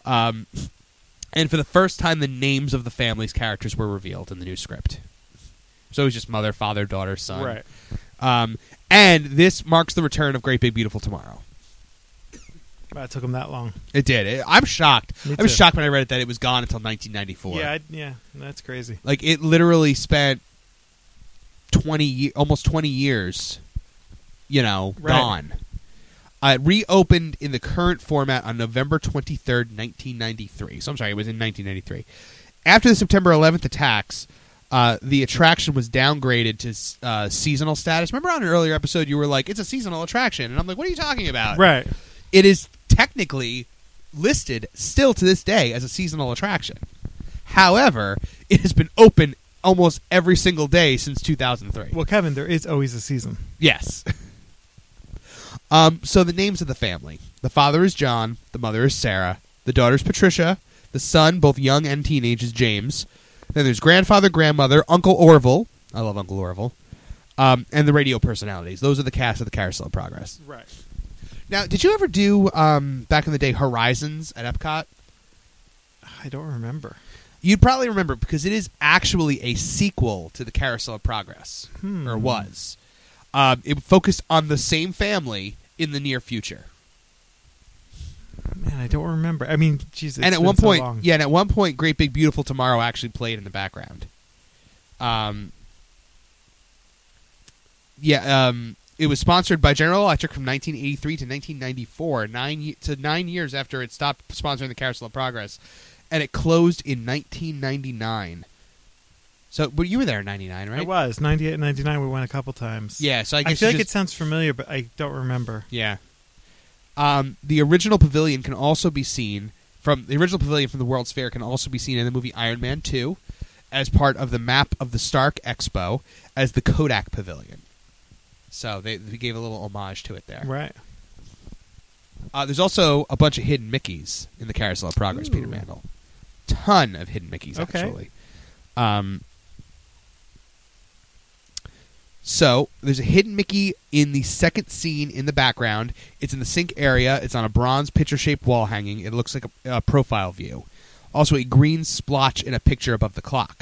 And for the first time, the names of the family's characters were revealed in the new script. So it was just mother, father, daughter, son. Right. And this marks the return of Great Big Beautiful Tomorrow. It took them that long. It did. I'm shocked. Me I was too. shocked when I read it that it was gone until 1994. Yeah, that's crazy. Like, it literally spent almost 20 years, Right. gone. It reopened in the current format on November 23rd, 1993. So I'm sorry, it was in 1993. After the September 11th attacks, the attraction was downgraded to seasonal status. Remember on an earlier episode you were like, it's a seasonal attraction. And I'm like, what are you talking about? Right. It is technically listed still to this day as a seasonal attraction. However, it has been open almost every single day since 2003. Well, Kevin, there is always a season. Yes. So the names of the family. The father is John. The mother is Sarah. The daughter is Patricia. The son, both young and teenage, is James. Then there's grandfather, grandmother, Uncle Orville. I love Uncle Orville. And the radio personalities. Those are the cast of the Carousel of Progress. Right. Now, did you ever do, back in the day, Horizons at Epcot? I don't remember. You'd probably remember because it is actually a sequel to the Carousel of Progress. Or was. It focused on the same family in the near future. Man, I don't remember. I mean, Jesus. And at one point, Great Big Beautiful Tomorrow actually played in the background. It was sponsored by General Electric from 1983 to 1994, 9 years after it stopped sponsoring the Carousel of Progress, and it closed in 1999. So, but you were there in 99, right? It was 98 and 99. We went a couple times. Yeah, so I guess feel like it sounds familiar, but I don't remember. Yeah. The original pavilion can also be seen from the World's Fair can also be seen in the movie Iron Man 2 as part of the map of the Stark Expo as the Kodak Pavilion. So they gave a little homage to it there. Right. There's also a bunch of hidden Mickeys in the Carousel of Progress, Peter Mandel. Ton of hidden Mickeys, actually. So, there's a hidden Mickey in the second scene in the background. It's in the sink area. It's on a bronze picture-shaped wall hanging. It looks like a profile view. Also, a green splotch in a picture above the clock.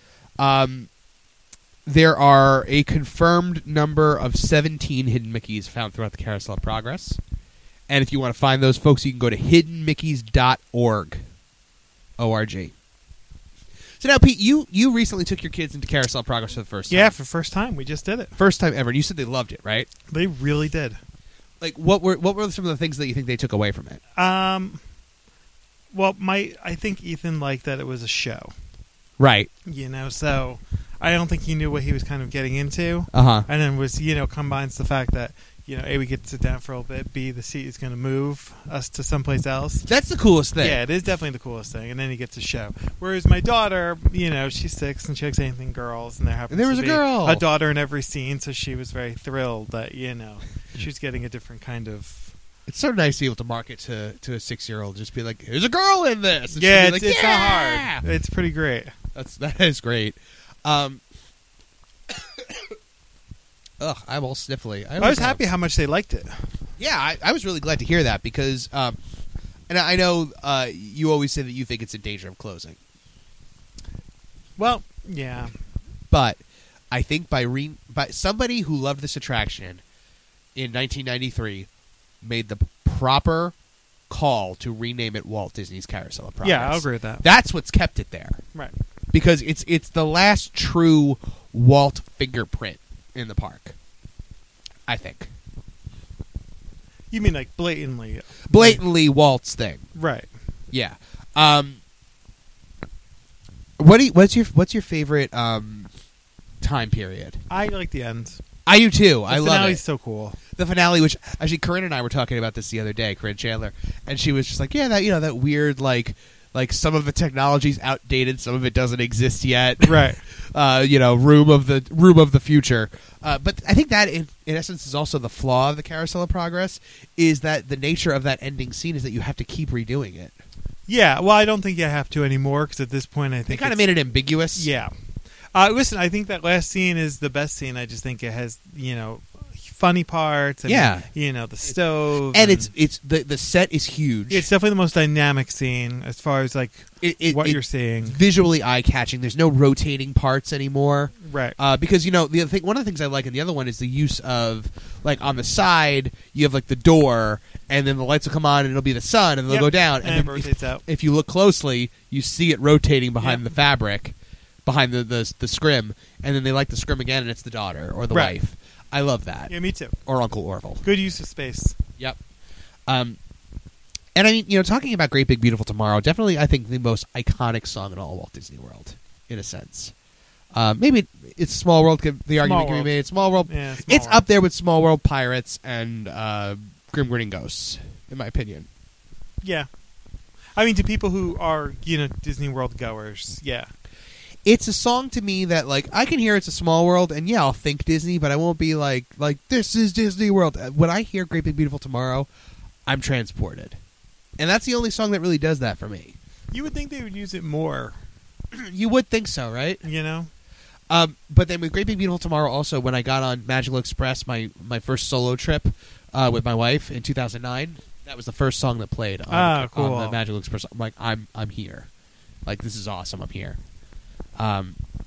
There are a confirmed number of 17 hidden Mickeys found throughout the Carousel of Progress. And if you want to find those folks, you can go to hiddenmickeys.org. O-R-G. So now, Pete, you recently took your kids into Carousel of Progress for the first time. Yeah, for the first time. We just did it. First time ever. And you said they loved it, right? They really did. Like, what were some of the things that you think they took away from it? Well, I think Ethan liked that it was a show. Right. So I don't think he knew what he was kind of getting into. Uh-huh. And then combines the fact that, A, we get to sit down for a little bit. B, the seat is going to move us to someplace else. That's the coolest thing. Yeah, it is definitely the coolest thing. And then he gets to show. Whereas my daughter, she's 6 and she likes anything girls. And there was to a be girl. a daughter in every scene. So she was very thrilled that, she was getting a different kind of... It's so nice to be able to market to a 6-year-old. Just be like, there's a girl in this. And yeah, it's not hard. It's pretty great. That is great. I'm all sniffly. I was happy how much they liked it. Yeah, I was really glad to hear that because, and I know you always say that you think it's in danger of closing. Well, yeah. But I think by somebody who loved this attraction in 1993 made the proper call to rename it Walt Disney's Carousel of Progress. Yeah, I'll agree with that. That's what's kept it there. Right. Because it's the last true Walt fingerprint in the park, I think. You mean like blatantly? Blatantly Walt's thing. Right. Yeah. What's your favorite time period? I like the end. I do too. The I love it. finale's so cool. The finale, which actually Corinne and I were talking about this the other day, Corinne Chandler, and she was just like, "Yeah, that weird like some of the technology's outdated, some of it doesn't exist yet." Right. Room of the future. But I think that in essence is also the flaw of the Carousel of Progress, is that the nature of that ending scene is that you have to keep redoing it. Yeah. Well, I don't think you have to anymore because at this point, I think they kind of made it ambiguous. Yeah. Listen, I think that last scene is the best scene. I just think it has funny parts. And, the stove, and it's the set is huge. It's definitely the most dynamic scene as far as like what you're seeing. Visually eye catching. There's no rotating parts anymore, right? Because one of the things I like, and the other one is the use of like on the side you have like the door, and then the lights will come on and it'll be the sun, and they'll go down, and it rotates out. If you look closely, you see it rotating behind the fabric, behind the scrim, and then they light the scrim again, and it's the daughter or the wife. I love that. Yeah, me too. Or Uncle Orville. Good use of space. Yep. And I mean, talking about Great Big Beautiful Tomorrow, definitely I think the most iconic song in all Walt Disney World, in a sense. Maybe it's Small World. The argument can be made. Small World. Yeah, it's up there with Small World Pirates and Grim Grinning Ghosts, in my opinion. Yeah. I mean, to people who are, Disney World goers, yeah. It's a song to me that, like, I can hear it's a Small World, and yeah, I'll think Disney, but I won't be like this is Disney World. When I hear Great Big Beautiful Tomorrow, I'm transported. And that's the only song that really does that for me. You would think they would use it more. You would think so, right? But then with Great Big Beautiful Tomorrow also, when I got on Magical Express, my first solo trip with my wife in 2009, that was the first song that played on the Magical Express. I'm like, I'm here. Like, this is awesome. I'm here. I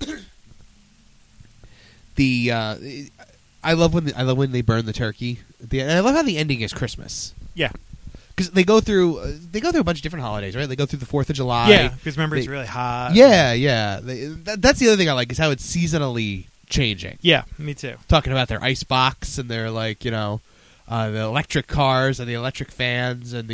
love when they burn the turkey. I love how the ending is Christmas. Yeah, because they go through a bunch of different holidays, right? They go through the 4th of July. Yeah, because remember it's really hot. Yeah. That's the other thing I like, is how it's seasonally changing. Yeah, me too. Talking about their ice box and their the electric cars and the electric fans and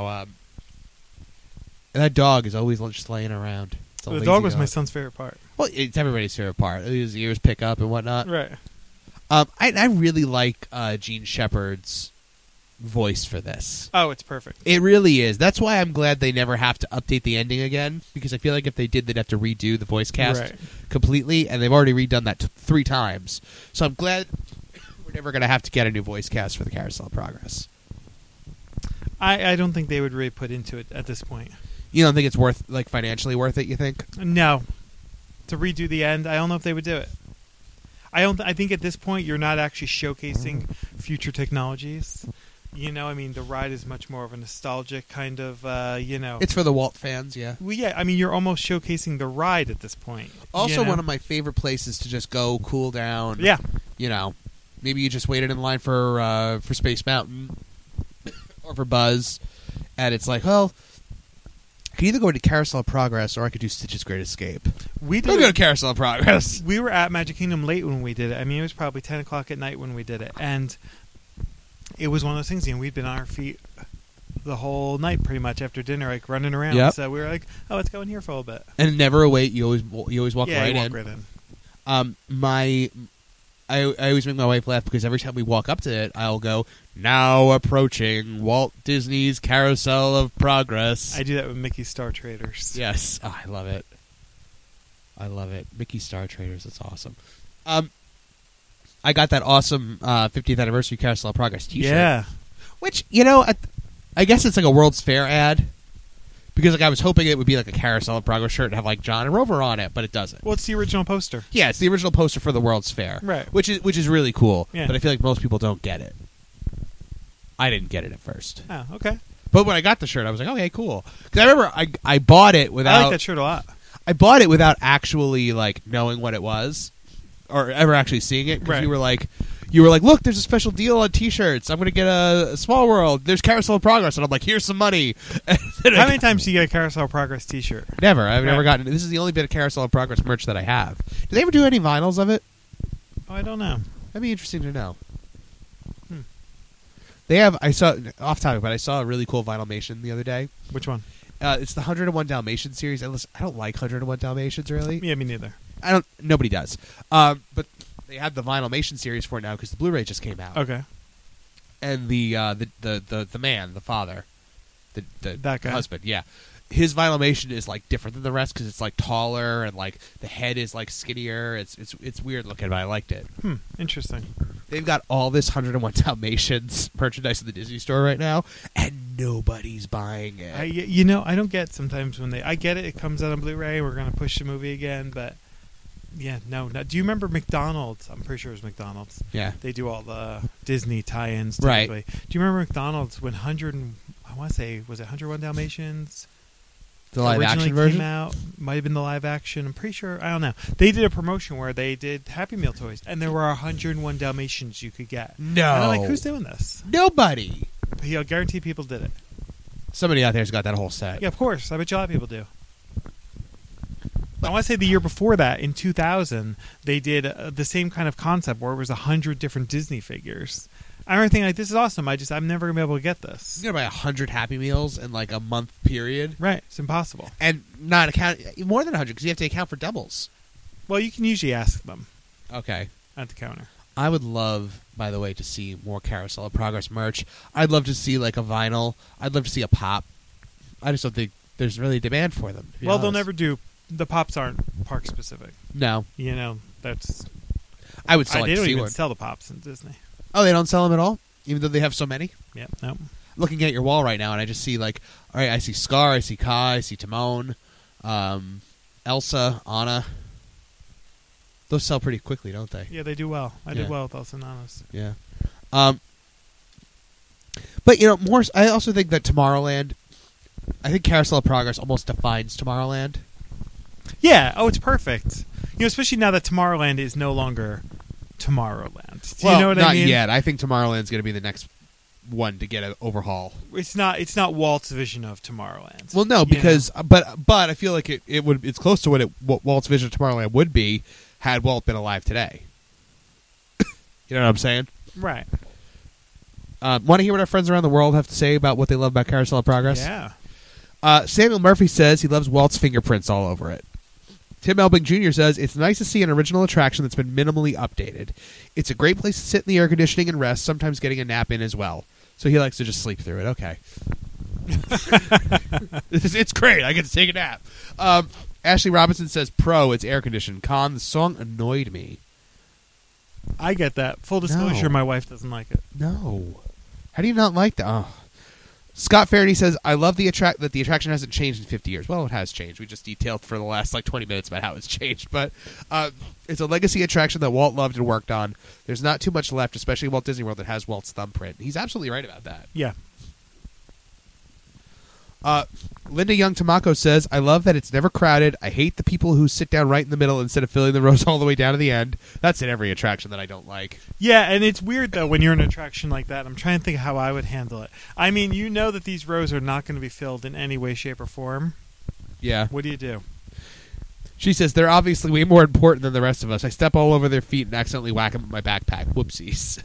that dog is always just laying around. The dog was my son's favorite part. Well, it's everybody's favorite part. His ears pick up and whatnot. Right. I really like Gene Shepard's voice for this. Oh, it's perfect. It really is. That's why I'm glad they never have to update the ending again, because I feel like if they did, they'd have to redo the voice cast completely, and they've already redone that 3 times. So I'm glad we're never going to have to get a new voice cast for the Carousel of Progress. I don't think they would really put into it at this point. You don't think it's financially worth it, you think? No. To redo the end, I don't know if they would do it. I think at this point you're not actually showcasing future technologies. I mean, the ride is much more of a nostalgic kind of, It's for the Walt fans, yeah. Well, yeah, I mean, you're almost showcasing the ride at this point. Also, one of my favorite places to just go cool down. Yeah. Maybe you just waited in line for Space Mountain or for Buzz, and it's like, well, I could either go to Carousel of Progress or I could do Stitch's Great Escape. We'll go to Carousel of Progress. We were at Magic Kingdom late when we did it. I mean, it was probably 10 o'clock at night when we did it. And it was one of those things, we'd been on our feet the whole night pretty much after dinner, like running around. Yep. So we were like, oh, let's go in here for a little bit. And never a wait. You always walk right in. Right in. I always make my wife laugh because every time we walk up to it, I'll go, now approaching Walt Disney's Carousel of Progress. I do that with Mickey Star Traders. Yes. Oh, I love it. Mickey Star Traders, that's awesome. I got that awesome 50th anniversary Carousel of Progress t-shirt. Yeah. Which, I guess it's like a World's Fair ad. Because I was hoping it would be like a Carousel of Progress shirt and have like John and Rover on it, but it doesn't. Well, it's the original poster. Yeah, it's the original poster for the World's Fair. Right. Which is really cool. Yeah. But I feel like most people don't get it. I didn't get it at first. Oh, okay. But when I got the shirt, I was like, okay, cool. Because I remember I bought it without... I like that shirt a lot. I bought it without actually like knowing what it was or ever actually seeing it. Because Right. you were like, look, there's a special deal on T-shirts. I'm going to get a Small World. There's Carousel of Progress, and I'm like, here's some money. How many times do you get a Carousel of Progress T-shirt? Never. I've never Right. gotten it. This is the only bit of Carousel of Progress merch that I have. Do they ever do any vinyls of it? Oh, I don't know. That'd be interesting to know. Hmm. They have. I saw off topic, but I saw a really cool Vinylmation the other day. Which one? It's the 101 Dalmatians series. I don't like 101 Dalmatians really. Yeah, me neither. Nobody does. But they have the Vinylmation series for it now because the Blu-ray just came out. Okay. And the man, the father, the That guy. husband, yeah. His Vinylmation is like different than the rest because it's like taller and like the head is like skinnier. It's weird looking, but I liked it. Interesting. They've got all this 101 Dalmatians merchandise at the Disney Store right now, and nobody's buying it. I don't get sometimes when I get it. It comes out on Blu-ray. We're gonna push the movie again, but yeah, no. Do you remember McDonald's? I'm pretty sure it was McDonald's. Yeah. They do all the Disney tie-ins. Right. typically. Do you remember McDonald's when I want to say, was it 101 Dalmatians? The live originally action version? came out. Might have been the live action. I'm pretty sure. I don't know. They did a promotion where they did Happy Meal toys, and there were 101 Dalmatians you could get. No. And I'm like, who's doing this? Nobody. I guarantee people did it. Somebody out there's got that whole set. Yeah, of course. I bet you a lot of people do. I want to say the year before that, in 2000, they did the same kind of concept where it was 100 different Disney figures. I remember thinking, like, this is awesome. I'm never going to be able to get this. You're going to buy 100 Happy Meals in like a month period. Right. It's impossible. And not account more than 100 because you have to account for doubles. Well, you can usually ask them Okay. at the counter. I would love, by the way, to see more Carousel of Progress merch. I'd love to see like a vinyl. I'd love to see a pop. I just don't think there's really demand for them. to be Well, they'll honest. never do. The pops aren't park specific. No. You know, that's. I would still They like to don't see even one. sell the pops in Disney. Oh, they don't sell them at all? Even though they have so many? Yeah, no. Looking at your wall right now, and I just see like, all right, I see Scar, I see Kai, I see Timon, Elsa, Anna. Those sell pretty quickly, don't they? Yeah, they do well. I Yeah. did well with Elsa and Anna's. Yeah. But, more. I also think that Tomorrowland, I think Carousel of Progress almost defines Tomorrowland. Yeah. Oh, it's perfect. Especially now that Tomorrowland is no longer Tomorrowland. Do Well, you know what not I mean? yet. I think Tomorrowland's going to be the next one to get an overhaul. It's not Walt's vision of Tomorrowland. Well, no, because but I feel like it's close to what Walt's vision of Tomorrowland would be had Walt been alive today. You know what I'm saying? Right. Want to hear what our friends around the world have to say about what they love about Carousel of Progress? Yeah. Samuel Murphy says he loves Walt's fingerprints all over it. Tim Elbing Jr. says, it's nice to see an original attraction that's been minimally updated. It's a great place to sit in the air conditioning and rest, sometimes getting a nap in as well. So he likes to just sleep through it. Okay. It's great. I get to take a nap. Ashley Robinson says, pro, it's air conditioned. Con, the song annoyed me. I get that. Full disclosure, No. my wife doesn't like it. No. How do you not like that? Oh. Scott Faraday says, I love that the attraction hasn't changed in 50 years. Well, it has changed. We just detailed for the last 20 minutes about how it's changed. But it's a legacy attraction that Walt loved and worked on. There's not too much left, especially Walt Disney World, that has Walt's thumbprint. He's absolutely right about that. Yeah. Linda Young Tamako says, I love that it's never crowded. I hate the people who sit down right in the middle instead of filling the rows all the way down to the end. That's in every attraction that I don't like. Yeah, and it's weird, though, when you're in an attraction like that. I'm trying to think how I would handle it. I mean, you know that these rows are not going to be filled in any way, shape, or form. Yeah. What do you do? She says, they're obviously way more important than the rest of us. I step all over their feet and accidentally whack them with my backpack. Whoopsies.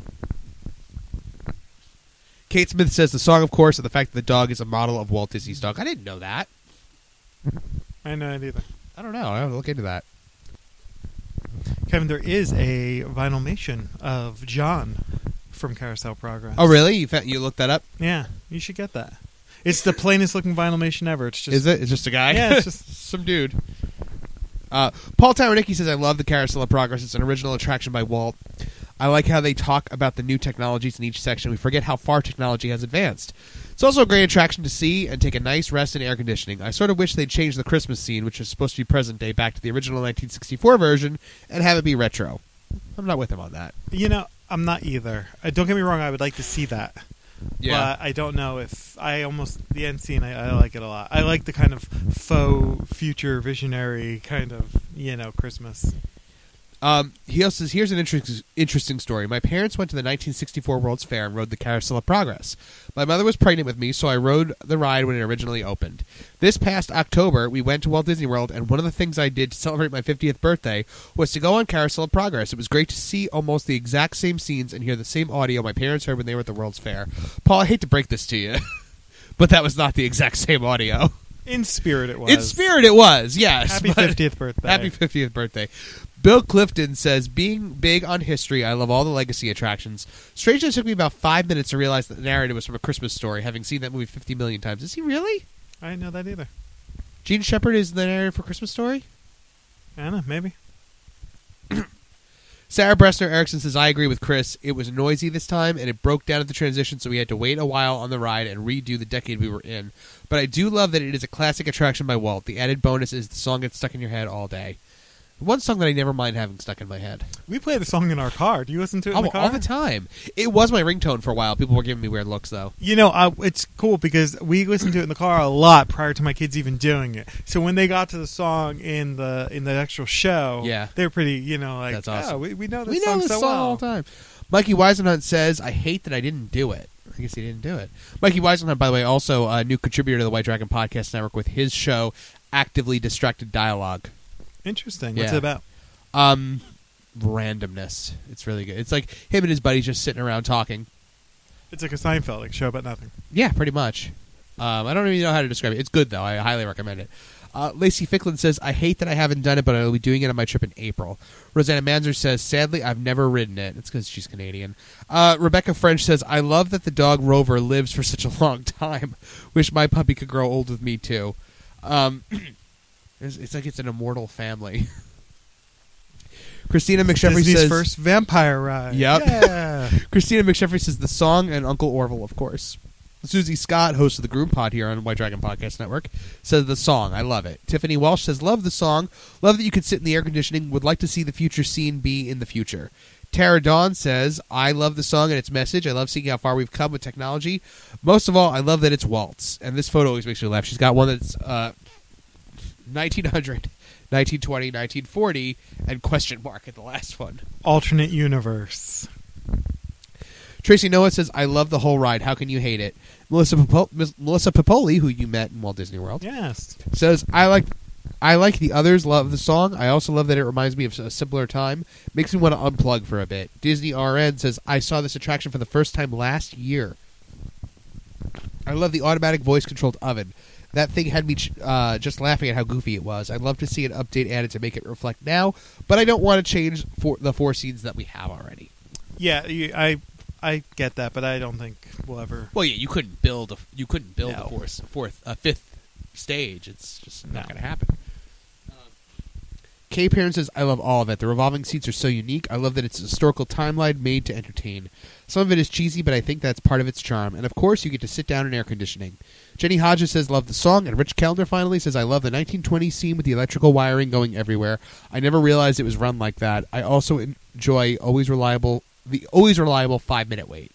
Kate Smith says, the song, of course, and the fact that the dog is a model of Walt Disney's dog. I didn't know that. I know it either. I don't know. I have to look into that. Kevin, there is a Vinylmation of John from Carousel Progress. Oh, really? You looked that up? Yeah, you should get that. It's the plainest looking Vinylmation ever. It's just Is it? It's just a guy? Yeah, it's just some dude. Paul Tyronicki says, I love the Carousel of Progress. It's an original attraction by Walt. I like how they talk about the new technologies in each section. We forget how far technology has advanced. It's also a great attraction to see and take a nice rest in air conditioning. I sort of wish they'd change the Christmas scene, which is supposed to be present day, back to the original 1964 version and have it be retro. I'm not with him on that. I'm not either. Don't get me wrong. I would like to see that, Yeah. But I don't know if the end scene. I like it a lot. I like the kind of faux future visionary kind of Christmas. He also says, here's an interesting story. My parents went to the 1964 World's Fair and rode the Carousel of Progress. My mother was pregnant with me, so I rode the ride when it originally opened. This past October, we went to Walt Disney World, and one of the things I did to celebrate my 50th birthday was to go on Carousel of Progress. It was great to see almost the exact same scenes and hear the same audio my parents heard when they were at the World's Fair. Paul, I hate to break this to you, but that was not the exact same audio. In spirit, it was. In spirit, it was, yes. Happy 50th birthday. Happy 50th birthday. Bill Clifton says, being big on history, I love all the legacy attractions. Strangely, it took me about 5 minutes to realize that the narrative was from A Christmas Story, having seen that movie 50 million times. Is he really? I didn't know that either. Gene Shepard is the narrator for Christmas Story? I don't know, maybe. Sarah Bressner Erickson says, I agree with Chris. It was noisy this time, and it broke down at the transition, so we had to wait a while on the ride and redo the decade we were in. But I do love that it is a classic attraction by Walt. The added bonus is the song gets stuck in your head all day. One song that I never mind having stuck in my head. We play the song in our car. Do you listen to it in the car? All the time. It was my ringtone for a while. People were giving me weird looks, though. It's cool because we listened to it in the car a lot prior to my kids even doing it. So when they got to the song in the actual show, they were pretty, That's awesome. We know this song so well. All the time. Mikey Weisenhunt says, I hate that I didn't do it. I guess he didn't do it. Mikey Weisenhunt, by the way, also a new contributor to the White Dragon Podcast Network with his show, Actively Distracted Dialogue. Interesting. What's it about? Randomness. It's really good. It's like him and his buddies just sitting around talking. It's like a Seinfeld show about nothing. Yeah, pretty much. I don't even know how to describe it. It's good, though. I highly recommend it. Lacey Ficklin says, I hate that I haven't done it, but I will be doing it on my trip in April. Rosanna Manzer says, sadly, I've never ridden it. It's because she's Canadian. Rebecca French says, I love that the dog Rover lives for such a long time. Wish my puppy could grow old with me, too. It's like it's an immortal family. Christina McSheffrey Disney's says, first vampire ride. Yep. Yeah. Christina McSheffrey says the song and Uncle Orville, of course. Susie Scott, host of the Groom Pod here on White Dragon Podcast Network, says the song. I love it. Tiffany Walsh says, love the song. Love that you could sit in the air conditioning. Would like to see the future scene be in the future. Tara Dawn says, I love the song and its message. I love seeing how far we've come with technology. Most of all, I love that it's Walt's. And this photo always makes me laugh. She's got one that's 1900. 1920, 1940, and question mark at the last one. Alternate universe. Tracy Noah says, I love the whole ride. How can you hate it? Melissa Pipoli, who you met in Walt Disney World, yes, says, I like the others, love the song. I also love that it reminds me of a simpler time. Makes me want to unplug for a bit. Disney RN says, I saw this attraction for the first time last year. I love the automatic voice-controlled oven. That thing had me just laughing at how goofy it was. I'd love to see an update added to make it reflect now, but I don't want to change the 4 scenes that we have already. Yeah, I get that, but I don't think we'll ever. Well, yeah, you couldn't build a fifth stage. It's just not going to happen. Kay Parent says, I love all of it. The revolving seats are so unique. I love that it's a historical timeline made to entertain. Some of it is cheesy, but I think that's part of its charm. And of course, you get to sit down in air conditioning. Jenny Hodges says, love the song. And Rich Kellner finally says, I love the 1920s scene with the electrical wiring going everywhere. I never realized it was run like that. I also enjoy the always reliable 5-minute wait.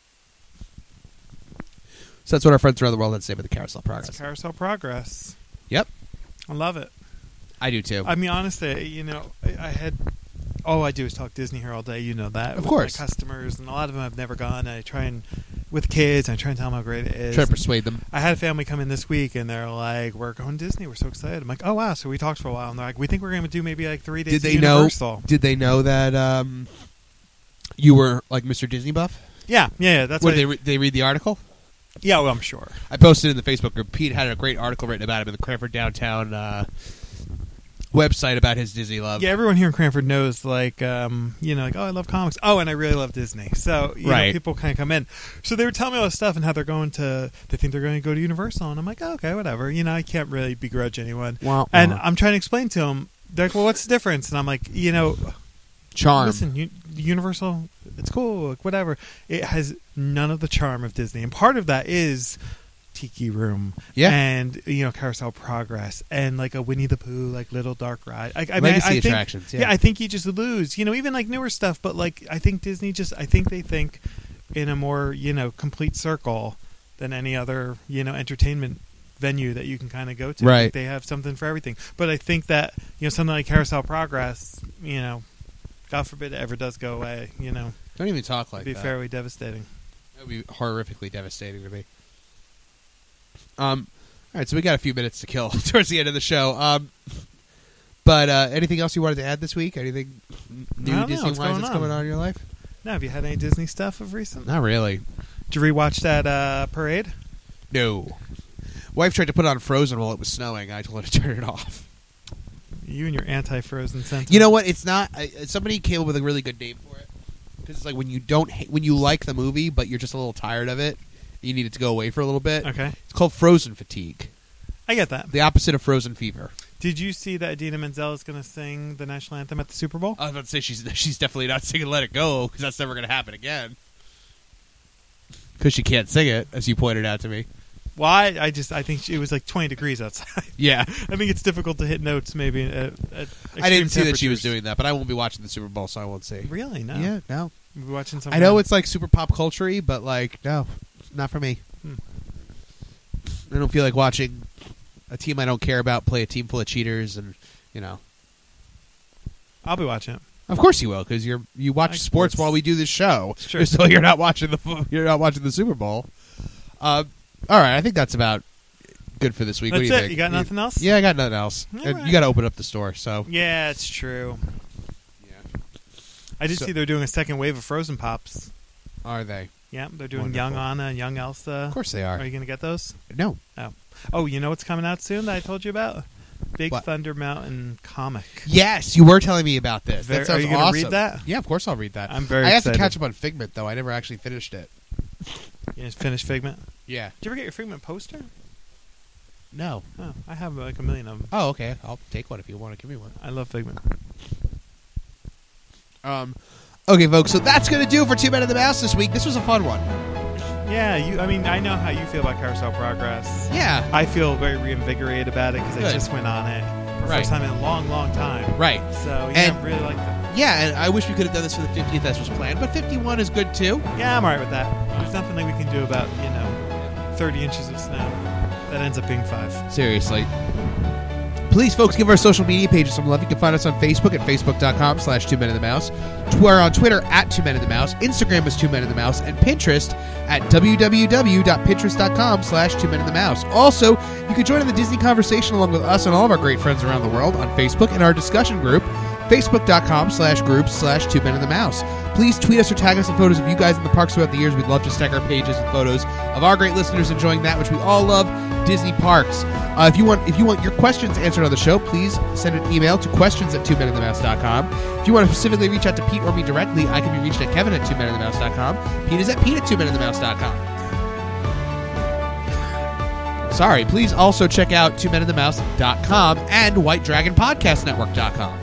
So that's what our friends around the world had to say about the Carousel Progress. It's Carousel Progress. Yep. I love it. I do too. I mean, honestly, I had all I do is talk Disney here all day. You know that, of with course. My customers, and a lot of them have never gone. I try and with kids, I try and tell them how great it is. Try to persuade them. I had a family come in this week, and they're like, "We're going to Disney. We're so excited." I'm like, "Oh wow!" So we talked for a while, and they're like, "We think we're going to do maybe like 3 days." Did they at Universal. Did they know that you were like Mr. Disney buff? Yeah. That's what they read the article. Yeah, well, I'm sure. I posted in the Facebook group. Pete had a great article written about him in the Cranford Downtown website about his Disney love. Yeah, everyone here in Cranford knows, like, like, oh, I love comics. Oh, and I really love Disney. So, you know, people kind of come in. So they were telling me all this stuff and how they think they're going to go to Universal. And I'm like, oh, okay, whatever. I can't really begrudge anyone. And I'm trying to explain to them, they're like, well, what's the difference? And I'm like, charm. Listen, Universal, it's cool, like, whatever. It has none of the charm of Disney. And part of that is Tiki Room, and Carousel Progress, and like a Winnie the Pooh, like Little Dark Ride. I Legacy attractions. I think you just lose. Even like newer stuff, but like I think Disney I think they think in a more, complete circle than any other, entertainment venue that you can kind of go to. Right. Like, they have something for everything. But I think that, something like Carousel Progress, God forbid it ever does go away, Don't even talk like it'd be that. fairly devastating. That would be horrifically devastating to me. All right, so we got a few minutes to kill towards the end of the show. But anything else you wanted to add this week? Anything new Disney-wise that's going on in your life? No, have you had any Disney stuff of recent? Not really. Did you rewatch that parade? No. Wife tried to put on Frozen while it was snowing. I told her to turn it off. You and your anti-Frozen sentiment. You know what? It's not. Somebody came up with a really good name for it. Because it's like when you like the movie, but you're just a little tired of it, you need it to go away for a little bit. Okay. It's called Frozen fatigue. I get that. The opposite of Frozen fever. Did you see that Idina Menzel is going to sing the national anthem at the Super Bowl? I was about to say she's definitely not singing "Let It Go" because that's never going to happen again. Because she can't sing it, as you pointed out to me. Well, I think it was like 20 degrees outside. Yeah, I think it's difficult to hit notes. Maybe at I didn't see that she was doing that, but I won't be watching the Super Bowl, so I won't see. Really? No. Yeah, no. We'll be watching something. I know it's like super pop culture-y, but like no, not for me. I don't feel like watching a team I don't care about play a team full of cheaters, and I'll be watching it. Of course you will, because you watch like sports sports while we do this show, Sure. so you're not watching the Super Bowl. All right, I think that's about good for this week. That's what do you it. think? You got nothing else? Yeah, I got nothing else. All And right. you got to open up the store, so Yeah, it's true. yeah. I did see they're doing a second wave of Frozen Pops. Are they? Yeah, they're doing Wonderful. Young Anna and Young Elsa. Of course they are. Are you going to get those? No. Oh, you know what's coming out soon that I told you about? Big What? Thunder Mountain comic. Yes, you were telling me about this. Very- That sounds are you gonna awesome. read that? Yeah, of course I'll read that. I'm very I have excited. to catch up on Figment, though. I never actually finished it. You just finished Figment? Yeah. Did you ever get your Figment poster? No. Oh, I have like a million of them. Oh, okay. I'll take one if you want to give me one. I love Figment. Okay, folks, so that's going to do it for Two Men in the Mouse this week. This was a fun one. Yeah, I know how you feel about Carousel Progress. Yeah. I feel very reinvigorated about it because I Good. just went on it for the Right. first time in a long, long time. Right. So, And- I really like that. Yeah, and I wish we could have done this for the 50th as was planned, but 51 is good, too. Yeah, I'm alright with that. There's nothing that we can do about, 30 inches of snow. That ends up being 5. Seriously. Please, folks, give our social media pages some love. You can find us on Facebook at facebook.com/Two Men in the Mouse. We're on Twitter at Two Men in the Mouse. Instagram is Two Men in the Mouse. And Pinterest at www.pinterest.com/Two Men in the Mouse. Also, you can join in the Disney conversation along with us and all of our great friends around the world on Facebook in our discussion group, facebook.com/groups/Two Men in the Mouse. Please tweet us or tag us in photos of you guys in the parks throughout the years. We'd love to stack our pages with photos of our great listeners enjoying that which we all love, Disney parks. If you want your questions answered on the show, please send an email to questions@twomeninthemouse.com. If you want to specifically reach out to Pete or me directly, I can be reached at kevin@twomeninthemouse.com. Pete is at pete@twomeninthemouse.com. Sorry, please also check out twomeninthemouse.com and whitedragonpodcastnetwork.com.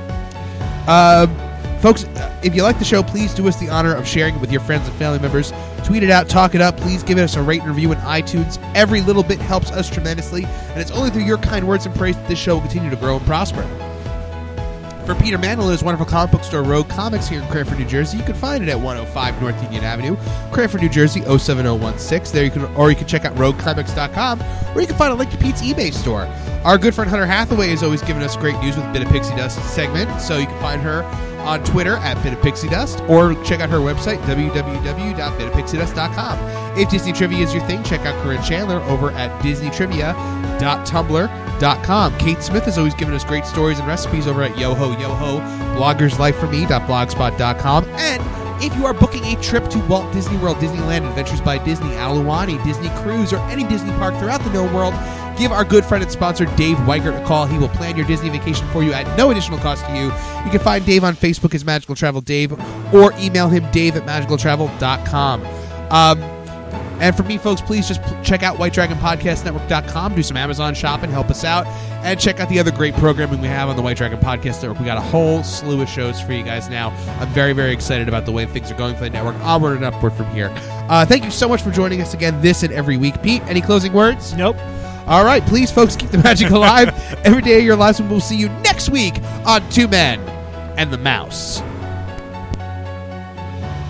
Folks, if you like the show, please do us the honor of sharing it with your friends and family members. Tweet it out, talk it up. Please give us a rate and review in iTunes. Every little bit helps us tremendously, and it's only through your kind words and praise that this show will continue to grow and prosper. For Peter Manilo's wonderful comic book store, Rogue Comics, here in Cranford, New Jersey, you can find it at 105 North Union Avenue, Cranford, New Jersey, 07016. There you can check out RogueComics.com, or you can find a link to Pete's eBay store. Our good friend Hunter Hathaway is always giving us great news with Bit of Pixie Dust segment, so you can find her on Twitter at Bit of Pixie Dust, or check out her website, www.bitofpixiedust.com. If Disney Trivia is your thing, check out Corinne Chandler over at DisneyTrivia.tumblr.com. Kate Smith has always given us great stories and recipes over at YoHoYoHo, bloggerslifeforme.blogspot.com. And if you are booking a trip to Walt Disney World, Disneyland, Adventures by Disney, Aluani, Disney Cruise, or any Disney park throughout the known world, give our good friend and sponsor Dave Weigert a call. He will plan your Disney vacation for you at no additional cost to you. You can find Dave on Facebook as Magical Travel Dave, or email him dave@magicaltravel.com. And for me, folks, please just check out whitedragonpodcastnetwork.com, do some Amazon shopping, help us out, and check out the other great programming we have on the White Dragon Podcast Network. We got a whole slew of shows for you guys now. I'm very, very excited about the way things are going for the network. Onward and upward from here. Thank you so much for joining us again this and every week. Pete, any closing words? Nope. All right, please, folks, keep the magic alive every day of your lives, and we'll see you next week on Two Men and the Mouse.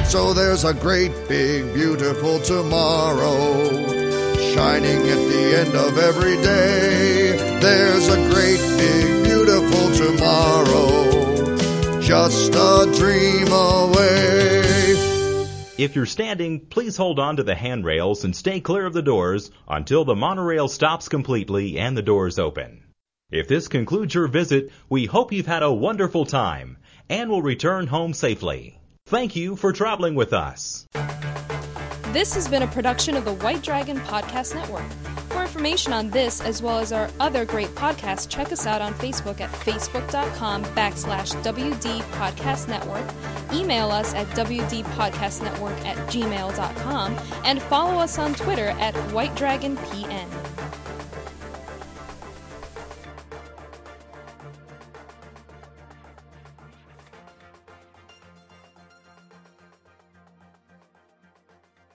So there's a great, big, beautiful tomorrow, shining at the end of every day. There's a great, big, beautiful tomorrow, just a dream away. If you're standing, please hold on to the handrails and stay clear of the doors until the monorail stops completely and the doors open. If this concludes your visit, we hope you've had a wonderful time and will return home safely. Thank you for traveling with us. This has been a production of the White Dragon Podcast Network. For information on this, as well as our other great podcasts, check us out on Facebook at facebook.com/WD Podcast Network. Email us at wdpodcastnetwork@gmail.com and follow us on Twitter at WhiteDragonPN.